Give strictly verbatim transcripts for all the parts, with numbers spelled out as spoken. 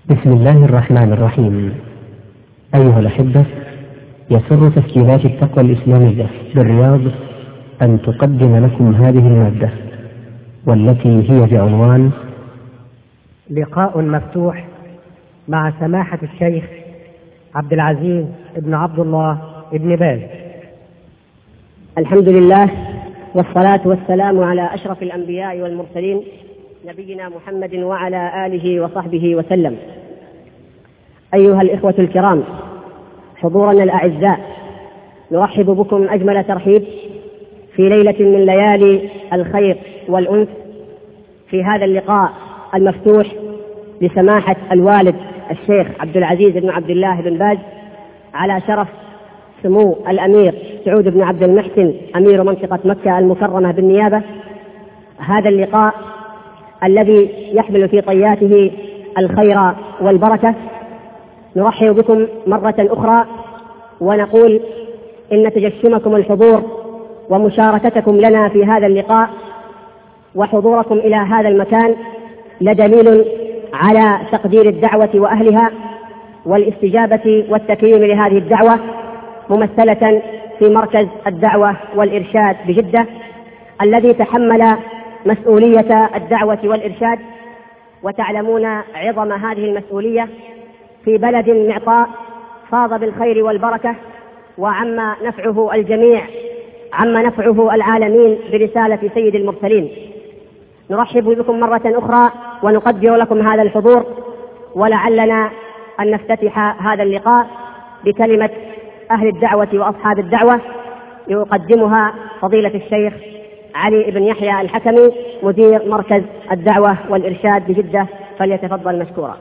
بسم الله الرحمن الرحيم. أيها الأحبة، يسر تسجيلات التقوى الإسلامية بالرياض أن تقدم لكم هذه المادة، والتي هي بعنوان لقاء مفتوح مع سماحة الشيخ عبد العزيز بن عبد الله بن باز. الحمد لله والصلاة والسلام على أشرف الأنبياء والمرسلين نبينا محمد وعلى آله وصحبه وسلم. أيها الإخوة الكرام، حضورنا الأعزاء، نرحب بكم أجمل ترحيب في ليلة من ليالي الخير والأنس في هذا اللقاء المفتوح لسماحة الوالد الشيخ عبد العزيز بن عبد الله بن باز على شرف سمو الأمير سعود بن عبد المحسن أمير منطقة مكة المكرمة بالنيابة. هذا اللقاء الذي يحمل في طياته الخير والبركة، نرحب بكم مرة أخرى ونقول إن تجشمكم الحضور ومشاركتكم لنا في هذا اللقاء وحضوركم إلى هذا المكان لدليل على تقدير الدعوة وأهلها والاستجابة والتكريم لهذه الدعوة، ممثلة في مركز الدعوة والإرشاد بجدة الذي تحمل مسؤولية الدعوة والإرشاد. وتعلمون عظم هذه المسؤولية في بلد معطاء فاض بالخير والبركة وعم نفعه الجميع، عم نفعه العالمين برسالة سيد المرسلين. نرحب بكم مرة أخرى ونقدر لكم هذا الحضور، ولعلنا أن نفتتح هذا اللقاء بكلمة أهل الدعوة وأصحاب الدعوة يقدمها فضيلة الشيخ علي بن يحيى الحكمي مدير مركز الدعوة والإرشاد بجدة، فليتفضل مشكورا.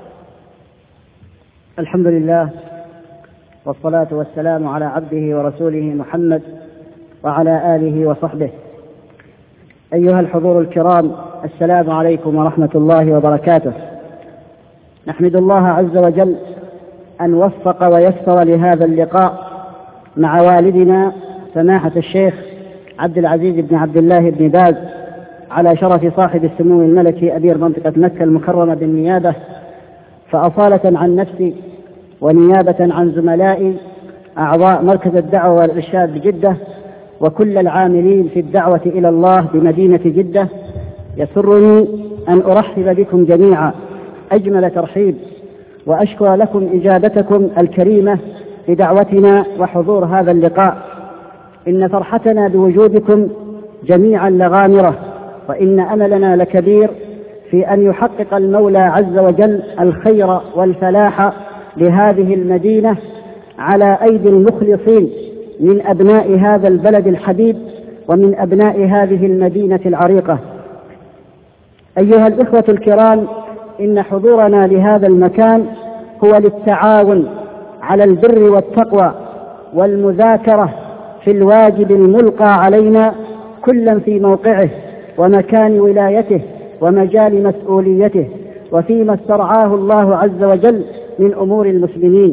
الحمد لله والصلاة والسلام على عبده ورسوله محمد وعلى آله وصحبه. أيها الحضور الكرام، السلام عليكم ورحمة الله وبركاته. نحمد الله عز وجل أن وفق ويسر لهذا اللقاء مع والدنا سماحة الشيخ عبد العزيز بن عبد الله بن باز على شرف صاحب السمو الملكي أمير منطقة مكة المكرمة بالنيابة. فأصالة عن نفسي ونيابة عن زملائي أعضاء مركز الدعوة والإرشاد بجدة وكل العاملين في الدعوة إلى الله بمدينة جدة، يسرني أن أرحب بكم جميعا أجمل ترحيب، وأشكر لكم إجابتكم الكريمة لدعوتنا وحضور هذا اللقاء. إن فرحتنا بوجودكم جميعا لغامرة، وإن أملنا لكبير في أن يحقق المولى عز وجل الخير والفلاح لهذه المدينة على أيدي المخلصين من أبناء هذا البلد الحبيب ومن أبناء هذه المدينة العريقة. أيها الإخوة الكرام، إن حضورنا لهذا المكان هو للتعاون على البر والتقوى والمذاكرة في الواجب الملقى علينا كلا في موقعه ومكان ولايته ومجال مسؤوليته وفيما استرعاه الله عز وجل من أمور المسلمين.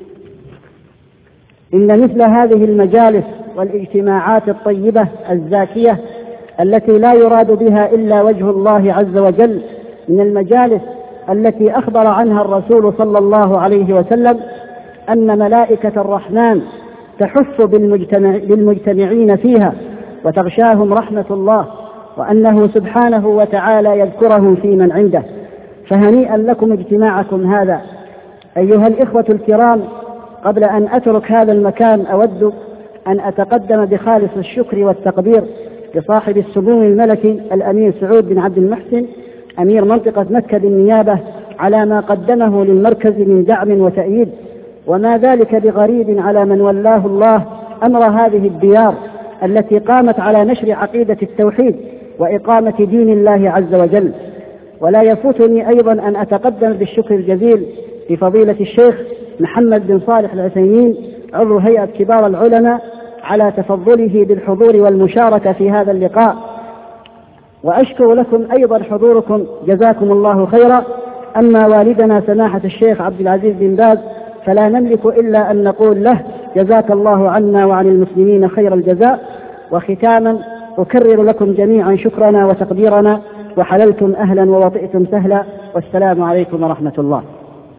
إن مثل هذه المجالس والاجتماعات الطيبة الزاكية التي لا يراد بها إلا وجه الله عز وجل من المجالس التي أخبر عنها الرسول صلى الله عليه وسلم أن ملائكة الرحمن تحف بالمجتمع بالمجتمعين فيها وتغشاهم رحمة الله، وأنه سبحانه وتعالى يذكرهم في من عنده. فهنيئا لكم اجتماعكم هذا. أيها الإخوة الكرام، قبل أن أترك هذا المكان أود أن أتقدم بخالص الشكر والتقدير لصاحب السمو الملكي الأمير سعود بن عبد المحسن أمير منطقة مكة بالنيابة على ما قدمه للمركز من دعم وتأييد، وما ذلك بغريب على من ولاه الله أمر هذه الديار التي قامت على نشر عقيدة التوحيد وإقامة دين الله عز وجل. ولا يفوتني أيضا أن أتقدم بالشكر الجزيل لفضيلة الشيخ محمد بن صالح العثيمين عضو هيئة كبار العلماء على تفضله بالحضور والمشاركة في هذا اللقاء. وأشكر لكم أيضا حضوركم، جزاكم الله خيرا. أما والدنا سماحة الشيخ عبد العزيز بن باز فلا نملك إلا أن نقول له جزاك الله عنا وعن المسلمين خير الجزاء. وختاما أكرر لكم جميعا شكرنا وتقديرنا، وحللتم أهلا ووطئتم سهلا، والسلام عليكم ورحمة الله.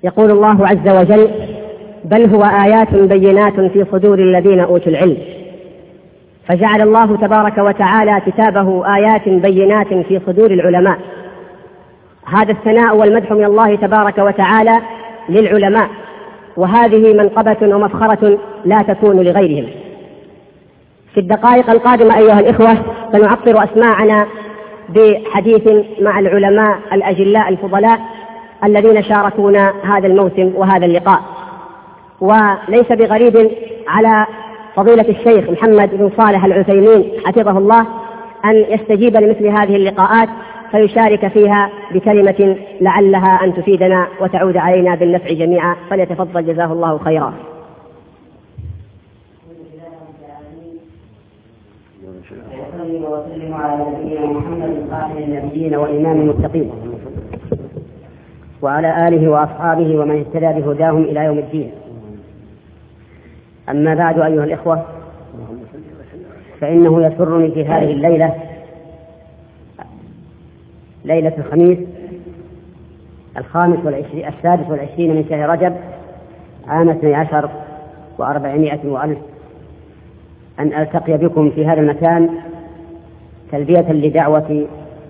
يقول الله عز وجل: بل هو آيات بينات في صدور الذين أوتوا العلم. فجعل الله تبارك وتعالى كتابه آيات بينات في صدور العلماء. هذا الثناء والمدح من الله تبارك وتعالى للعلماء، وهذه منقبة ومفخرة لا تكون لغيرهم. في الدقائق القادمة أيها الإخوة سنعطر أسماعنا بحديث مع العلماء الأجلاء الفضلاء الذين شاركونا هذا الموسم وهذا اللقاء. وليس بغريب على فضيلة الشيخ محمد بن صالح العثيمين حفظه الله أن يستجيب لمثل هذه اللقاءات فيشارك فيها بكلمة لعلها أن تفيدنا وتعود علينا بالنفع جميعا، فليتفضل جزاه الله خيرا. وصلي وسلم على نبينا محمد خاتم النبيين وإمام المتقين وعلى آله وأصحابه ومن اهتدى بهداهم إلى يوم الدين. أما بعد أيها الإخوة، فإنه يسرني في هذه الليلة، ليلة الخميس الخامس والعشرين السادس والعشرين من شهر رجب عام اثني عشر وأربعمائة وألف، أن ألتقي بكم في هذا المكان تلبية لدعوة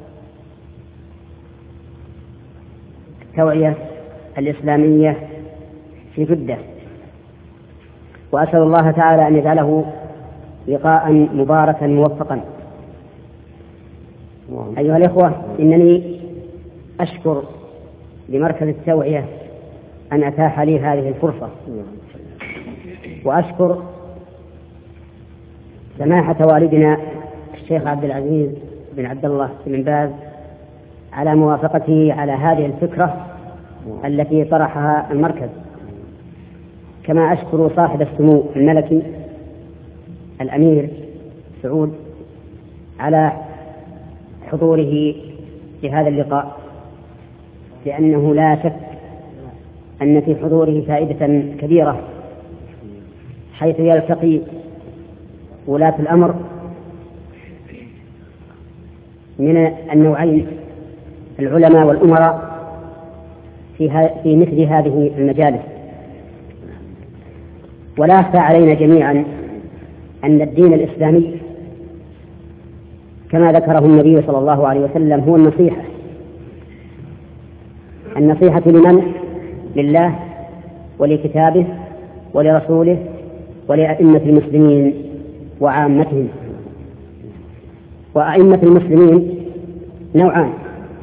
التوعية الإسلامية في جدة، وأسأل الله تعالى أن يجعله لقاء مباركا موفقا. أيها الإخوة، إنني أشكر لمركز التوعية أن أتاح لي هذه الفرصة، وأشكر سماحة والدنا الشيخ عبد العزيز بن عبد الله بن باز على موافقته على هذه الفكرة التي طرحها المركز، كما أشكر صاحب السمو الملكي الأمير سعود على حضوره لهذا اللقاء، لأنه لا شك أن في حضوره فائدة كبيرة، حيث يلتقي ولاة الأمر من النوعين العلماء والأمراء في, في مثل هذه المجالس. ولا أخفى علينا جميعا أن الدين الإسلامي كما ذكره النبي صلى الله عليه وسلم هو النصيحة. النصيحة لمن؟ لله ولكتابه ولرسوله ولأئمة المسلمين وعامتهم. وأئمة المسلمين نوعان: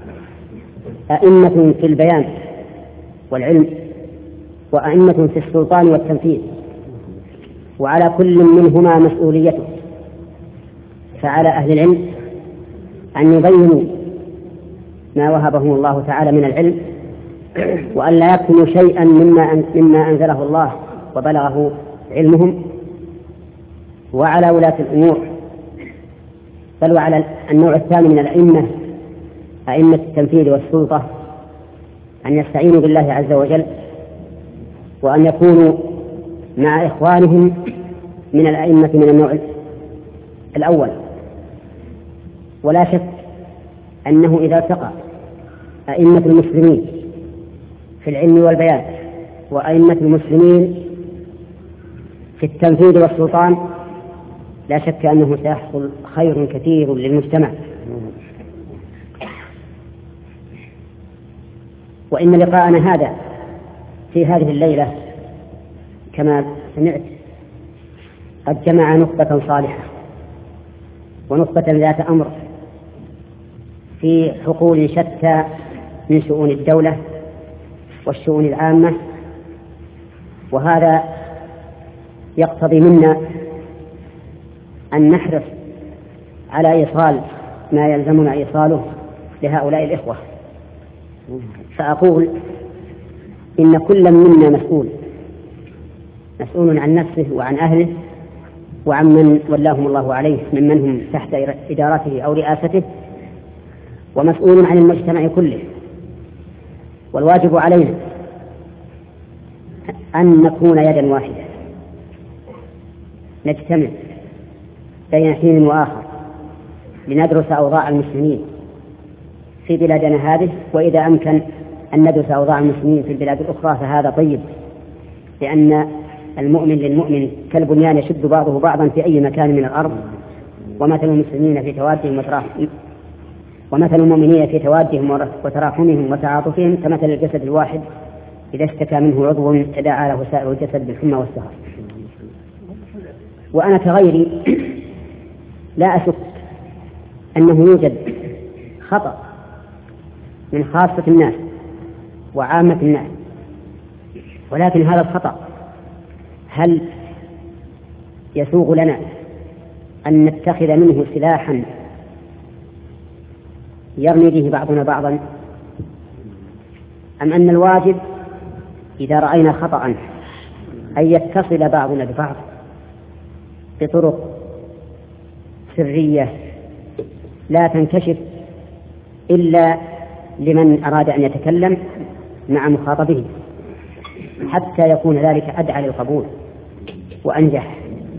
أئمة في البيان والعلم، وأئمة في السلطان والتنفيذ، وعلى كل منهما مسؤوليته. فعلى أهل العلم أن يبينوا ما وهبهم الله تعالى من العلم، وأن لا يكتموا شيئا مما مما أنزله الله وبلغه علمهم. وعلى ولاة الأمور، بل وعلى النوع الثاني من الأئمة، أئمة التنفيذ والسلطة، أن يستعينوا بالله عز وجل، وأن يكونوا مع إخوانهم من الأئمة من النوع الأول. ولا شك أنه إذا التقى أئمة المسلمين في العلم والبيان وأئمة المسلمين في التنفيذ والسلطان، لا شك أنه سيحصل خير كثير للمجتمع. وإن لقاءنا هذا في هذه الليلة كما سمعت قد جمع نخبة صالحة ونخبة ذات أمر في حقول شتى من شؤون الدولة والشؤون العامة، وهذا يقتضي منا أن نحرص على إيصال ما يلزمنا إيصاله لهؤلاء الإخوة. فأقول إن كل منا مسؤول مسؤول عن نفسه وعن أهله وعن من ولاهم الله عليه ممن هم تحت إدارته أو رئاسته، ومسؤول عن المجتمع كله. والواجب علينا أن نكون يدا واحدة، نجتمع بين حين وآخر لندرس أوضاع المسلمين في بلادنا هذه، وإذا أمكن أن ندرس أوضاع المسلمين في البلاد الأخرى فهذا طيب، لأن المؤمن للمؤمن كالبنيان يشد بعضه بعضا في أي مكان من الأرض. ومثل المسلمين في توادهم وتراحمهم ومثل المؤمنين في توادهم وتراحمهم وتعاطفهم كمثل الجسد الواحد إذا اشتكى منه عضو تداعى له سائر الجسد بالحمى والسهر. وأنا كغيري لا أشك أنه يوجد خطأ من خاصة الناس وعامة الناس، ولكن هذا الخطأ هل يسوغ لنا أن نتخذ منه سلاحا يرمي به بعضنا بعضا، أم أن الواجب إذا رأينا خطأ أن يتصل بعضنا ببعض بطرق سرية لا تنكشف إلا لمن أراد أن يتكلم مع مخاطبه، حتى يكون ذلك أدعى للقبول وأنجح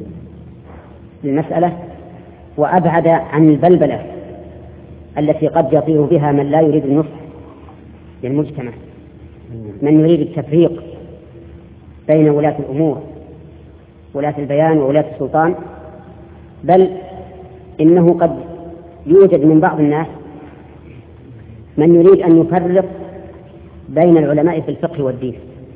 للمسألة وأبعد عن البلبلة التي قد يطير بها من لا يريد النصح للمجتمع، من يريد التفريق بين ولاة الأمور، ولاة البيان وولاة السلطان. بل إنه قد يوجد من بعض الناس من يريد أن يفرق بين العلماء في الفقه والدين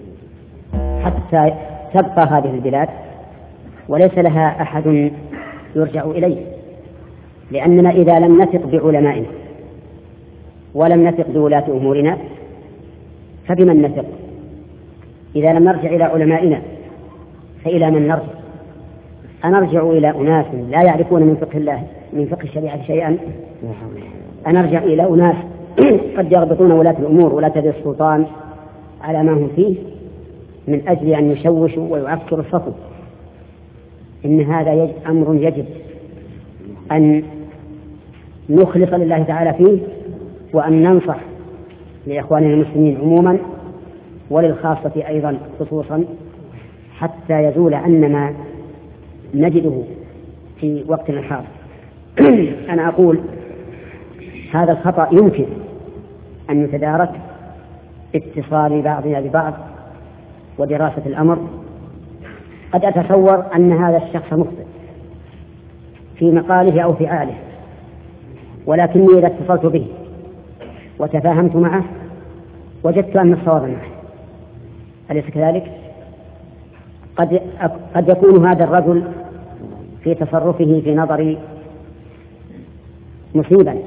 حتى تبقى هذه البلاد وليس لها أحد يرجع إليه، لأننا إذا لم نثق بعلمائنا ولم نثق بولاة أمورنا فبمن نثق؟ إذا لم نرجع إلى علمائنا فإلى من نرجع؟ أنرجع إلى أناس لا يعرفون من فقه الله من فقه الشريعة شيئا؟ أنرجع إلى أناس قد يربطون ولاة الأمور ولاة السلطان على ما هم فيه من أجل أن يشوشوا ويعكروا الصفو؟ إن هذا يجب أمر يجب أن نخلص لله تعالى فيه، وأن ننصح لإخواننا المسلمين عموما وللخاصة أيضا خصوصا، حتى يزول عنا ما نجده في وقتنا الحاضر. أنا أقول هذا الخطأ يمكن أن يتدارك باتصال بعضنا ببعض ودراسة الأمر. قد أتصور أن هذا الشخص مخطئ في مقاله أو فعاله، ولكني إذا اتصلت به وتفاهمت معه وجدت أن الصواب معه، أليس كذلك؟ قد قد يكون هذا الرجل في تصرفه في نظري مصيبا،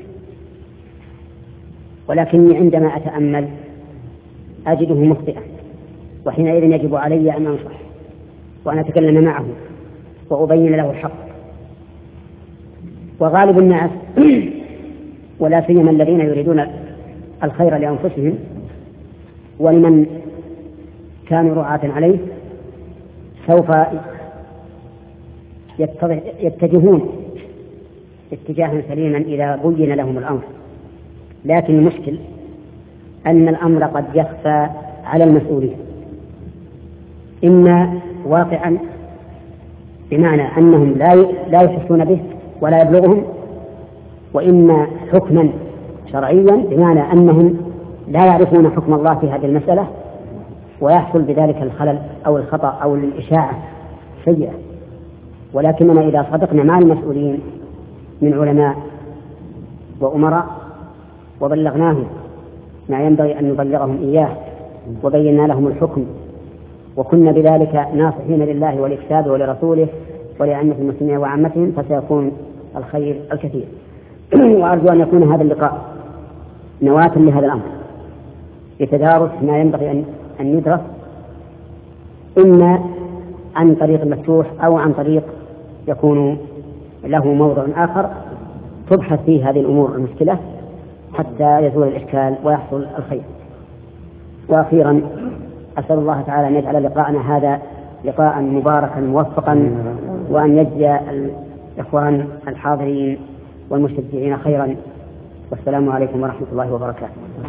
ولكني عندما أتأمل أجده مخطئا، وحينئذ يجب علي أن أنصح وأن أتكلم معه وأبين له الحق. وغالب الناس ولا سيما الذين يريدون الخير لأنفسهم ولمن كانوا رعاة عليه سوف يتجهون اتجاها سليما إذا بين لهم الأمر، لكن المشكل أن الأمر قد يخفى على المسؤولين، إما واقعا بمعنى أنهم لا يحسون به ولا يبلغهم، وإما حكما شرعيا بمعنى أنهم لا يعرفون حكم الله في هذه المسألة ويحصل بذلك الخلل أو الخطأ أو الإشاعة سيئة. ولكننا إذا صدقنا مع المسؤولين من علماء وأمراء وبلغناهم ما ينبغي أن نبلغهم إياه وبينا لهم الحكم وكنا بذلك ناصحين لله والإكتاب ولرسوله ولأئمة المسلمين وعامتهم، فسيكون الخير الكثير. وأرجو أن يكون هذا اللقاء نواة لهذا الأمر لتدارس ما ينبغي أن يدرس، إما عن طريق المفتوح أو عن طريق يكون له موضع آخر تبحث فيه هذه الأمور المشكلة حتى يزول الإشكال ويحصل الخير. وأخيرا أسأل الله تعالى أن يجعل لقاءنا هذا لقاء مباركا موفقا، وأن يجزي الإخوان الحاضرين والمشجعين خيرا. والسلام عليكم ورحمة الله وبركاته.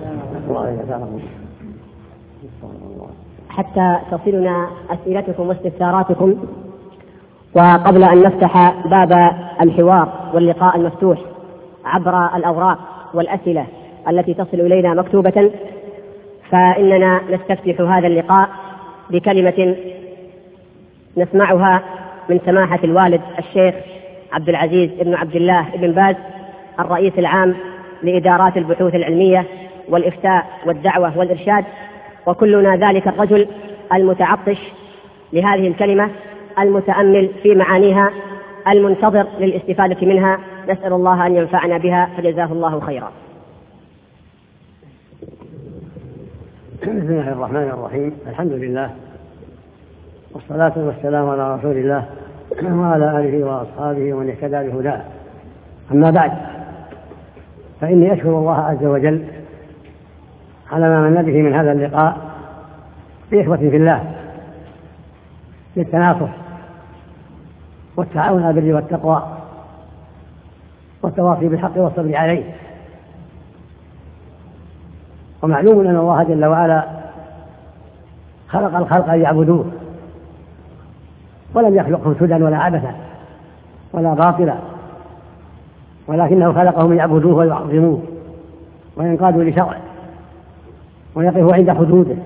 حتى تصلنا أسئلتكم واستفساراتكم، وقبل أن نفتح باب الحوار واللقاء المفتوح عبر الأوراق والأسئلة التي تصل إلينا مكتوبة، فإننا نستفتح هذا اللقاء بكلمة نسمعها من سماحة الوالد الشيخ عبد العزيز بن عبد الله بن باز الرئيس العام لإدارات البحوث العلمية والإفتاء والدعوة والإرشاد، وكلنا ذلك الرجل المتعطش لهذه الكلمة المتأمل في معانيها المنتظر للاستفادة منها. نسأل الله أن ينفعنا بها فجزاه الله خيرا. بسم الله الرحمن الرحيم. الحمد لله والصلاة والسلام على رسول الله وعلى آله وأصحابه ومن اهتدى بهداه. أما بعد، فإني أشكر الله عز وجل على ما من به من هذا اللقاء بإخوة في الله للتناصح والتعاون على البر والتقوى والتواصي بالحق والصبر عليه. ومعلوم أن الله جل وعلا خلق الخلق ليعبدوه، ولم يخلقهم سدى ولا عبثا ولا باطلا، ولكنه خلقهم ليعبدوه ويعظموه وينقادوا لشرعه ويقفوا عند حدوده،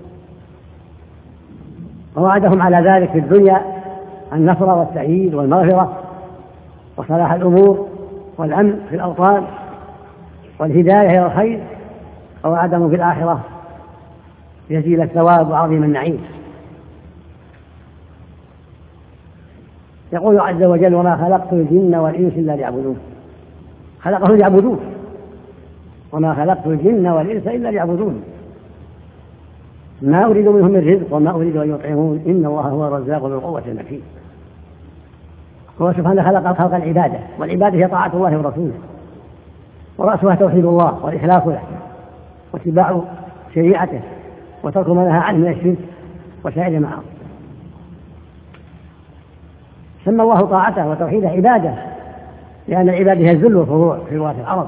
ووعدهم على ذلك في الدنيا النصر والتأييد والمغفرة وصلاح الأمور والأمن في الأوطان والهداية إلى الخير، ووعدهم في الآخرة جزيل الثواب وعظيم النعيم. يقول عز وجل: وما خلقت الجن والإنس إلا ليعبدون. خلقه ليعبدون، وما خلقت الجن والإنس إلا ليعبدون، ما أريد منهم من رزق وما أريد أن يطعمون إن الله هو الرزاق ذو القوة المتين. هو سبحانه خلق الخلق العبادة، والعبادة هي طاعة الله ورسوله، ورأسها توحيد الله والإخلاص له واتباع شريعته وترك ما نهى عنه من الشرك وسائر المعاصي. سمى الله طاعته وتوحيده عبادة، لأن العبادة هي الذل والخضوع في لغة العرب،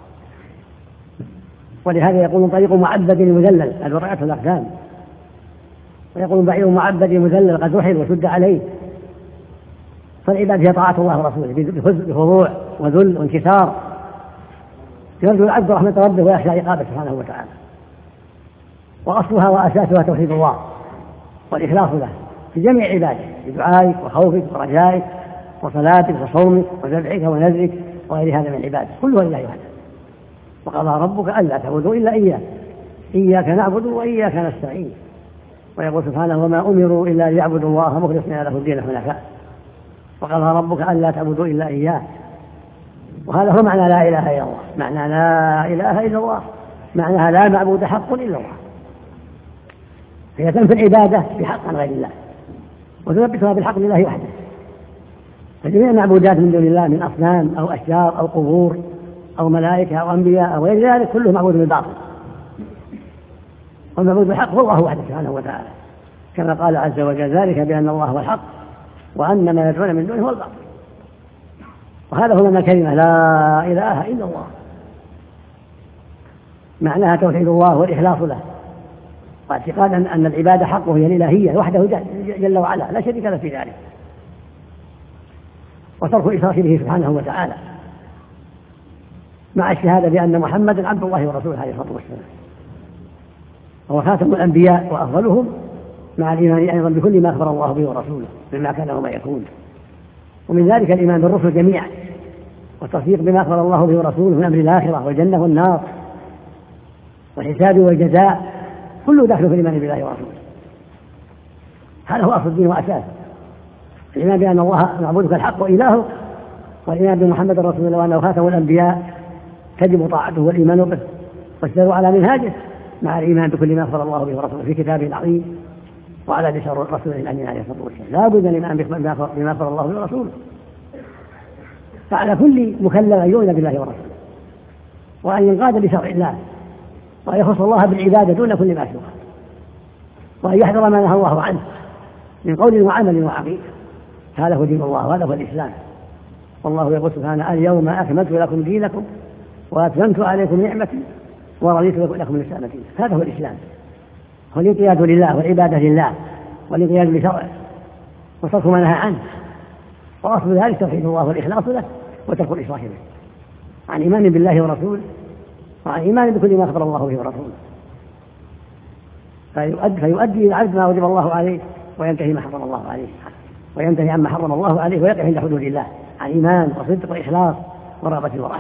ولهذا يقول طريق معبد مذلل قد وقعته الأقدام، ويقول بعير معبد مذلل قد رحل وشد عليه. فالعبادة هي طاعة الله ورسوله بخضوع وذل وانكسار، يرجو العبد رحمة ربه ويخشى عقابه سبحانه وتعالى. وأصلها وأساسها توحيد الله والإخلاص له في جميع عباده، بدعائك وخوفك ورجائك وصلاتك وصومك وذبحك ونذرك وغير هذا من العبادة، كلها لله وحده. وقضى ربك ألا تعبدوا إلا إياه إياك نعبد وإياك نستعين. ويقول سبحانه: وما أمروا إلا ليعبدوا الله مخلصين له الدين حنفاء. وقضى ربك ألا تعبدوا إلا إياه. وهذا هو معنى لا إله إلا الله. معنى لا إله إلا الله معناها لا معبود حق إلا الله، هي تنفي العبادة بحق عن غير الله وتثبتها بالحق لله وحده. فجميع المعبودات من دون الله من أصنام أو أشجار أو قبور أو ملائكة أو أنبياء أو غير ذلك كله معبود بالباطل، والمعبود بالحق هو الله وحده سبحانه وتعالى، كما قال عز وجل: ذلك بأن الله هو الحق وأن ما يدعون من دونه هو الباطل. وهذا هو معنى الكلمة لا إله إلا الله، معناها توحيد الله والإخلاص له، واعتقاد أن العبادة حقه هي الإلهية وحده جل وعلا لا شريك له في ذلك، وترك الإشراك به سبحانه وتعالى، مع الشهادة بأن محمدا عبد الله ورسوله عليه الصلاة والسلام، وهو خاتم الأنبياء وأفضلهم، مع الإيمان أيضا بكل ما أخبر الله به ورسوله مما كان وما يكون. ومن ذلك الإيمان بالرسل جميعا، والتصديق بما أخبر الله به ورسوله من أمر الآخرة والجنة والنار والحساب والجزاء، كله داخل في الإيمان بالله ورسوله. هذا هو أصل الدين وأساسه، الإيمان بأن الله معبودك الحق وإلهه، والإيمان بمحمد رسول الله وأنه خاتم الأنبياء تجب طاعته والإيمان به والسير على منهاجه، مع الإيمان بكل ما أخبر الله به ورسوله في كتابه العظيم وعلى لسان رسوله الأمين عليه الصلاة والسلام. لا بد من الإيمان بما أخبر الله به ورسوله، فعلى كل مكلف أن يؤمن بالله ورسوله وأن ينقاد لشرع الله وأن يخص الله بالعبادة دون كل ما سواه، وأن يحذر ما نهى الله عنه من قول وعمل وعقيدة. هذا هو دين الله وهذا هو الإسلام. والله يقول سبحانه: اليوم أكملت لكم دينكم وأتممت عليكم نعمتي ورضيت لكم الإسلام دينا. هذا هو الإسلام، هو الانقياد لله والعبادة لله والانقياد لشرعه وترك ما نهى عنه، وأصل ذلك توحيد الله والإخلاص له وترك الإشراك به، عن إيمان بالله ورسوله وعن إيمان بكل ما أخبر الله به ورسوله. فيؤدي, فيؤدي العبد ما وجب الله عليه وينتهي ما حرم الله عليه، وينتهي عما حرم الله عليه ويقف عند حدود الله عن إيمان وصدق وإخلاص ورغبة ورهبة،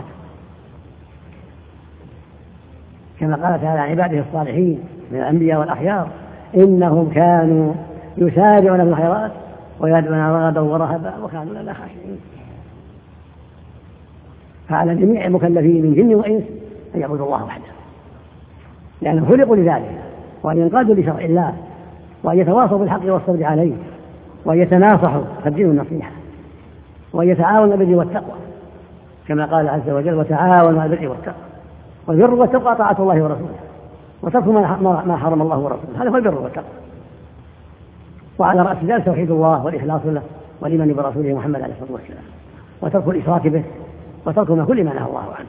كما قال تعالى عن عباده الصالحين من الأنبياء والأخيار إنهم كانوا يسارعون في الخيرات ويدعون رغبا ورهبا وكانوا لنا خاشعين. فعلى جميع المكلفين من جن وإنس أن يعبدوا الله وحده، لأنهم خلقوا لذلك، وأن ينقادوا لشرع الله، وأن يتواصوا بالحق والصبر عليه، وأن يتناصحوا فالدين النصيحة، وأن يتعاونوا بالبر والتقوى كما قال عز وجل وتعاونوا على البر والتقوى. والبر والتقوى طاعة الله ورسوله وترك ما حرم الله ورسوله، هذا هو البر والتقوى. وعلى رأس ذلك توحيد الله والإخلاص له والإيمان برسوله محمد عليه الصلاة والسلام، وترك الإشراك به، وترك ما كل ما نهى الله عنه.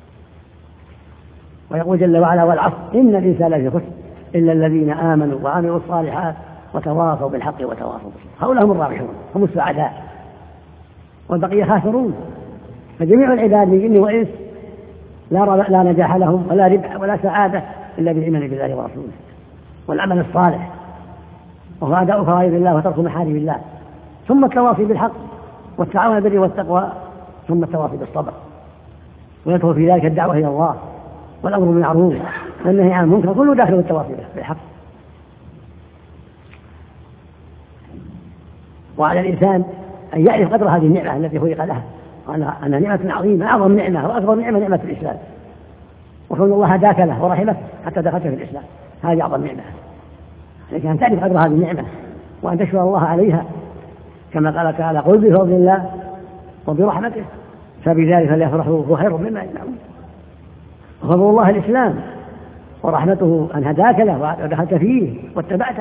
ويقول جل وعلا والعصر إن الإنسان لفي خسر إلا الذين آمنوا وعملوا الصالحات وتواصوا بالحق وتواصوا بالصبر، هؤلاء هم الرابحون هم السعداء، والبقية خاسرون. فجميع العباد من جن وإنس لا, لا نجاح لهم ولا ربح ولا سعادة إلا بالإيمان بالله ورسوله والعمل الصالح، وهو أداء فرائض الله وترك محارم الله، ثم التواصي بالحق والتعاون بالبر والتقوى، ثم التواصي بالصبر. ويدخل في ذلك الدعوة إلى الله والأمر بالمعروف والنهي عن المنكر، كله داخل التواصي بالحق. وعلى الإنسان أن يعرف قدر هذه النعمة التي خلق لها، وأنها نعمة عظيمة أعظم نعمة وأكبر نعمة نعمة الإسلام، وكون الله هداك له ورحمه حتى دخلت في الإسلام، هذه أعظم نعمة. لكن أن تعرف قدر هذه النعمة وأن تشكر الله عليها، كما قال تعالى قل بفضل الله وبرحمته فبذلك فليفرحوا هو خير مما يجمعون. وفضل الله الإسلام ورحمته أن هداك له ودخلت فيه واتبعته.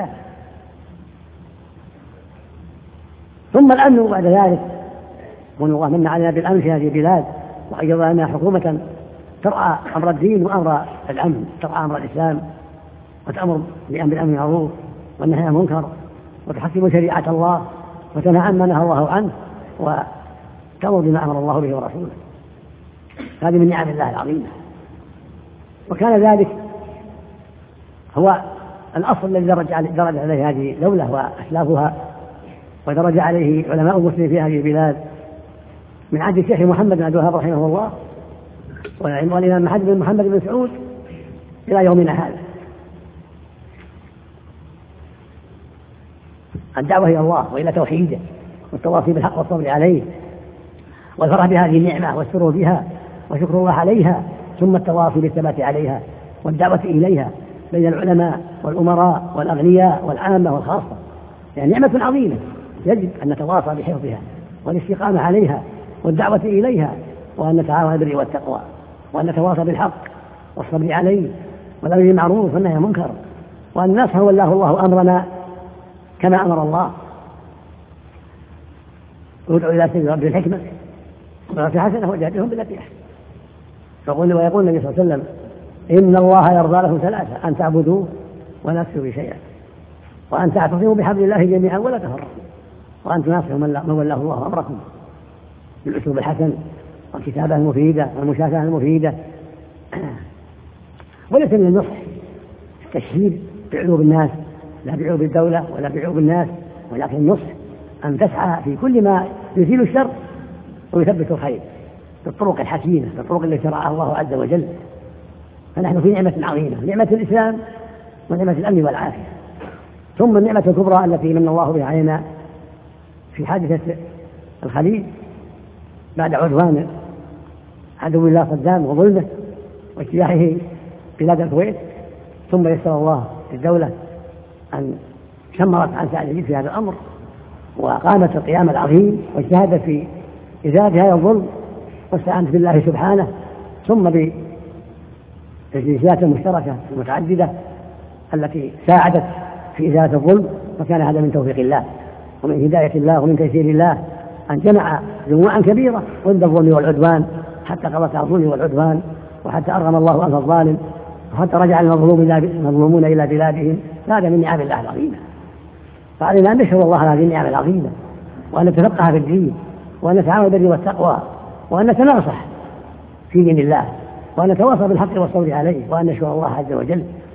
ثم الأمن بعد ذلك، وأن الله من علينا بالأمن في هذه البلاد وأيضا لنا حكومة ترعى أمر الدين وأمر الأمن، ترعى أمر الإسلام وتأمر بالأمر بالمعروف والنهي عن المنكر وتحكم شريعة الله وتنهى عما نهى الله عنه وتأمر بما أمر الله به ورسوله. هذه من نعم الله العظيمة. وكان ذلك هو الأصل الذي درج عليه هذه الدولة وأسلافها، ودرج عليه علماء المسلمين في هذه البلاد من عهد الشيخ محمد بن عبد الوهاب رحمه الله والإمام محمد بن محمد بن سعود إلى يومنا هذا. الدعوة إلى الله وإلى توحيده والتواصي بالحق والصبر عليه والفرح بهذه النعمة والسرور بها وشكر الله عليها، ثم التواصي بالثبات عليها والدعوة إليها بين العلماء والأمراء والأغنياء والعامة والخاصة، يعني نعمة عظيمة يجب أن نتواصى بحفظها والاستقامة عليها والدعوة إليها، وأن نتعاون بالبر والتقوى، وأن نتواصى بالحق والصبر عليه والأمر بالمعروف والنهي عن المنكر، وأن نصح والله الله أمرنا كما أمر الله. ادعو إلى سبيل ربك بالحكمة والموعظة الحسنة وجاهدهم بالتي أحسن. فقل ويقول النبي صلى الله عليه وسلم إن الله يرضى لكم ثلاثة: أن تعبدوه ولا تشركوا شيئا، وأن تعتصموا بحبل الله جميعا ولا تفرقوا، وأن تناصحوا من ولاه الله أمركم بالأسلوب الحسن والكتابة المفيدة والمشافهة المفيدة. وليس من النصح التشهير بعيوب الناس، لا بعيوب الدولة ولا بعيوب الناس، ولكن النصح أن تسعى في كل ما يزيل الشر ويثبت الخير بالطرق الحكيمة، بالطرق التي شرعها الله عز وجل. فنحن في نعمة عظيمة، نعمة الإسلام ونعمة الأمن والعافية، ثم النعمة الكبرى التي من الله بها علينا في حادثة الخليج بعد عدوان عدو الله صدام وظلمه واجتياحه بلاد الكويت، ثم يسر الله للدولة أن شمرت عن ساعد في هذا الأمر وقامت القيام العظيم واجتهدت في إزالة هذا الظلم واستعانت بالله سبحانه، ثم بالجنسيات المشتركة المتعددة التي ساعدت في إزالة الظلم. فكان هذا من توفيق الله ومن هداية الله ومن تيسير الله أن جمع جموعا كبيرة ضد الظلم والعدوان حتى قضت على الظلم والعدوان، وحتى أرغم الله أنف الظالم، وحتى رجع المظلومون إلى بلادهم. هذا من نعم الله العظيمة. فعلينا أن نشكر الله على هذه النعم العظيمة، وأن نتفقه في الدين، وأن نتعاون بالبر والتقوى، وأن نتناصح في دين الله، وأن نتواصى بالحق والصبر عليه، وأن نشكر الله عز وجل.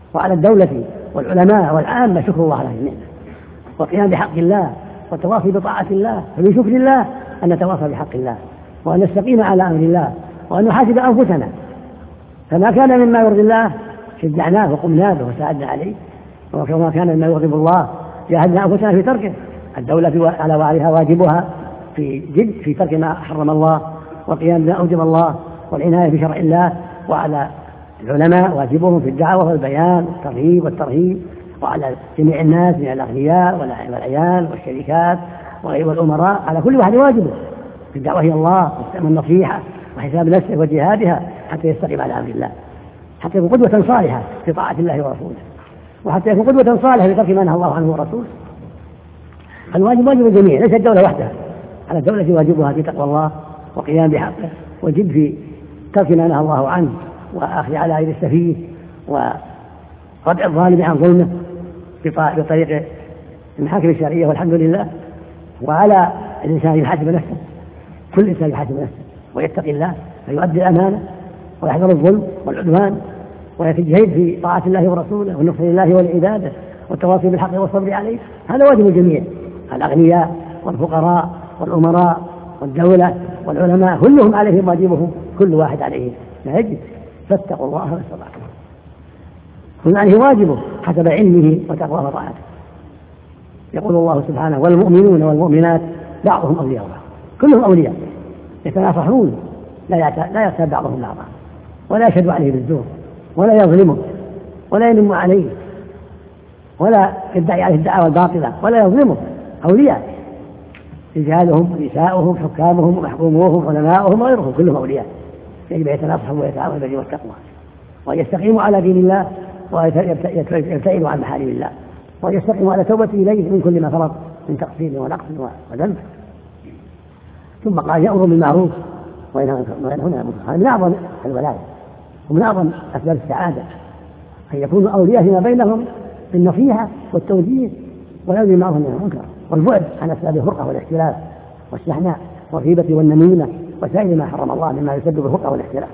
وعلى الدولة والعلماء والعامة شكر الله على النعمة والقيام بحق الله والتواصي بطاعة الله. فمن شكر الله أن نتواصى بحق الله وأن نستقيم على أمر الله وأن نحاسب أنفسنا، فما كان مما يرضي الله شجعناه وقمنا به وساعدنا عليه، وما كان مما يغضب الله جاهدنا أنفسنا في تركه. الدولة على وعيها واجبها في جد في ترك ما حرم الله والقيام بما أوجب الله والعناية بشرع الله، وعلى العلماء واجبهم في الدعوة والبيان والترهيب والترهيب، وعلى جميع الناس من الأغنياء والعيال والشركات والأمراء على كل واحد واجبه في الدعوة إلى الله والنصيحة وحساب نفسه وجهادها حتى يستقيم على أمر الله، حتى يكون قدوة صالحة في طاعة الله ورسوله، وحتى يكون قدوة صالحة في ترك ما نهى الله عنه ورسوله. الواجب واجب الجميع، ليس الدولة وحدها، على الدولة واجبها في تقوى الله وقيام بحقه وجد في ترك ما نهى الله عنه وأخذ على يد السفيه وردع الظالم عن ظلمه بطريق المحاكم الشرعية، والحمد لله. وعلى الإنسان يحاسب نفسه، كل إنسان يحاسب نفسه ويتقي الله فيؤدي الأمانة ويحذر الظلم والعدوان ويتجهد في طاعة الله ورسوله والنصر لله ولعباده والتواصي بالحق والصبر عليه. هذا واجب الجميع، الأغنياء والفقراء والأمراء والدولة والعلماء كلهم عليهم واجبهم، كل واحد عليه ما يجب، فاتقوا الله ما استطعتم. كل عليه واجبه حسب علمه وتقواه وطاعته. يقول الله سبحانه: والمؤمنون والمؤمنات بعضهم أولياء بعض، كلهم أولياء يتناصحون، لا يغتاب بعضهم بعضا، ولا يشهد عليه بالزور، ولا يظلمه، ولا ينم عليه، ولا يدعي عليه الدعوى الباطلة، ولا يظلمه. أولياء رجالهم ونساؤهم حكامهم ومحكوموهم علماؤهم وغيرهم كلهم أولياء، يجب يتناصحوا ويتعاونوا بالبر والتقوى ويستقيموا على دين الله ويبتعدوا عن محارم الله ويستقيموا على توبة إليه من كل ما فرط من تقصير ونقص وذنب. ثم قال: يأمر بالمعروف وينهى عن المنكر. هذا من أعظم الولاية ومن أعظم أسباب السعادة، أن يكونوا أولياء فيما بينهم بالنصيحة والتوجيه والأمر بالمعروف والنهي عن المنكر والبعد عن أسباب الفرقة والاختلاف والشحناء والغيبة والنميمة وسائر ما حرم الله مما يسبب الفرقة والاختلاف.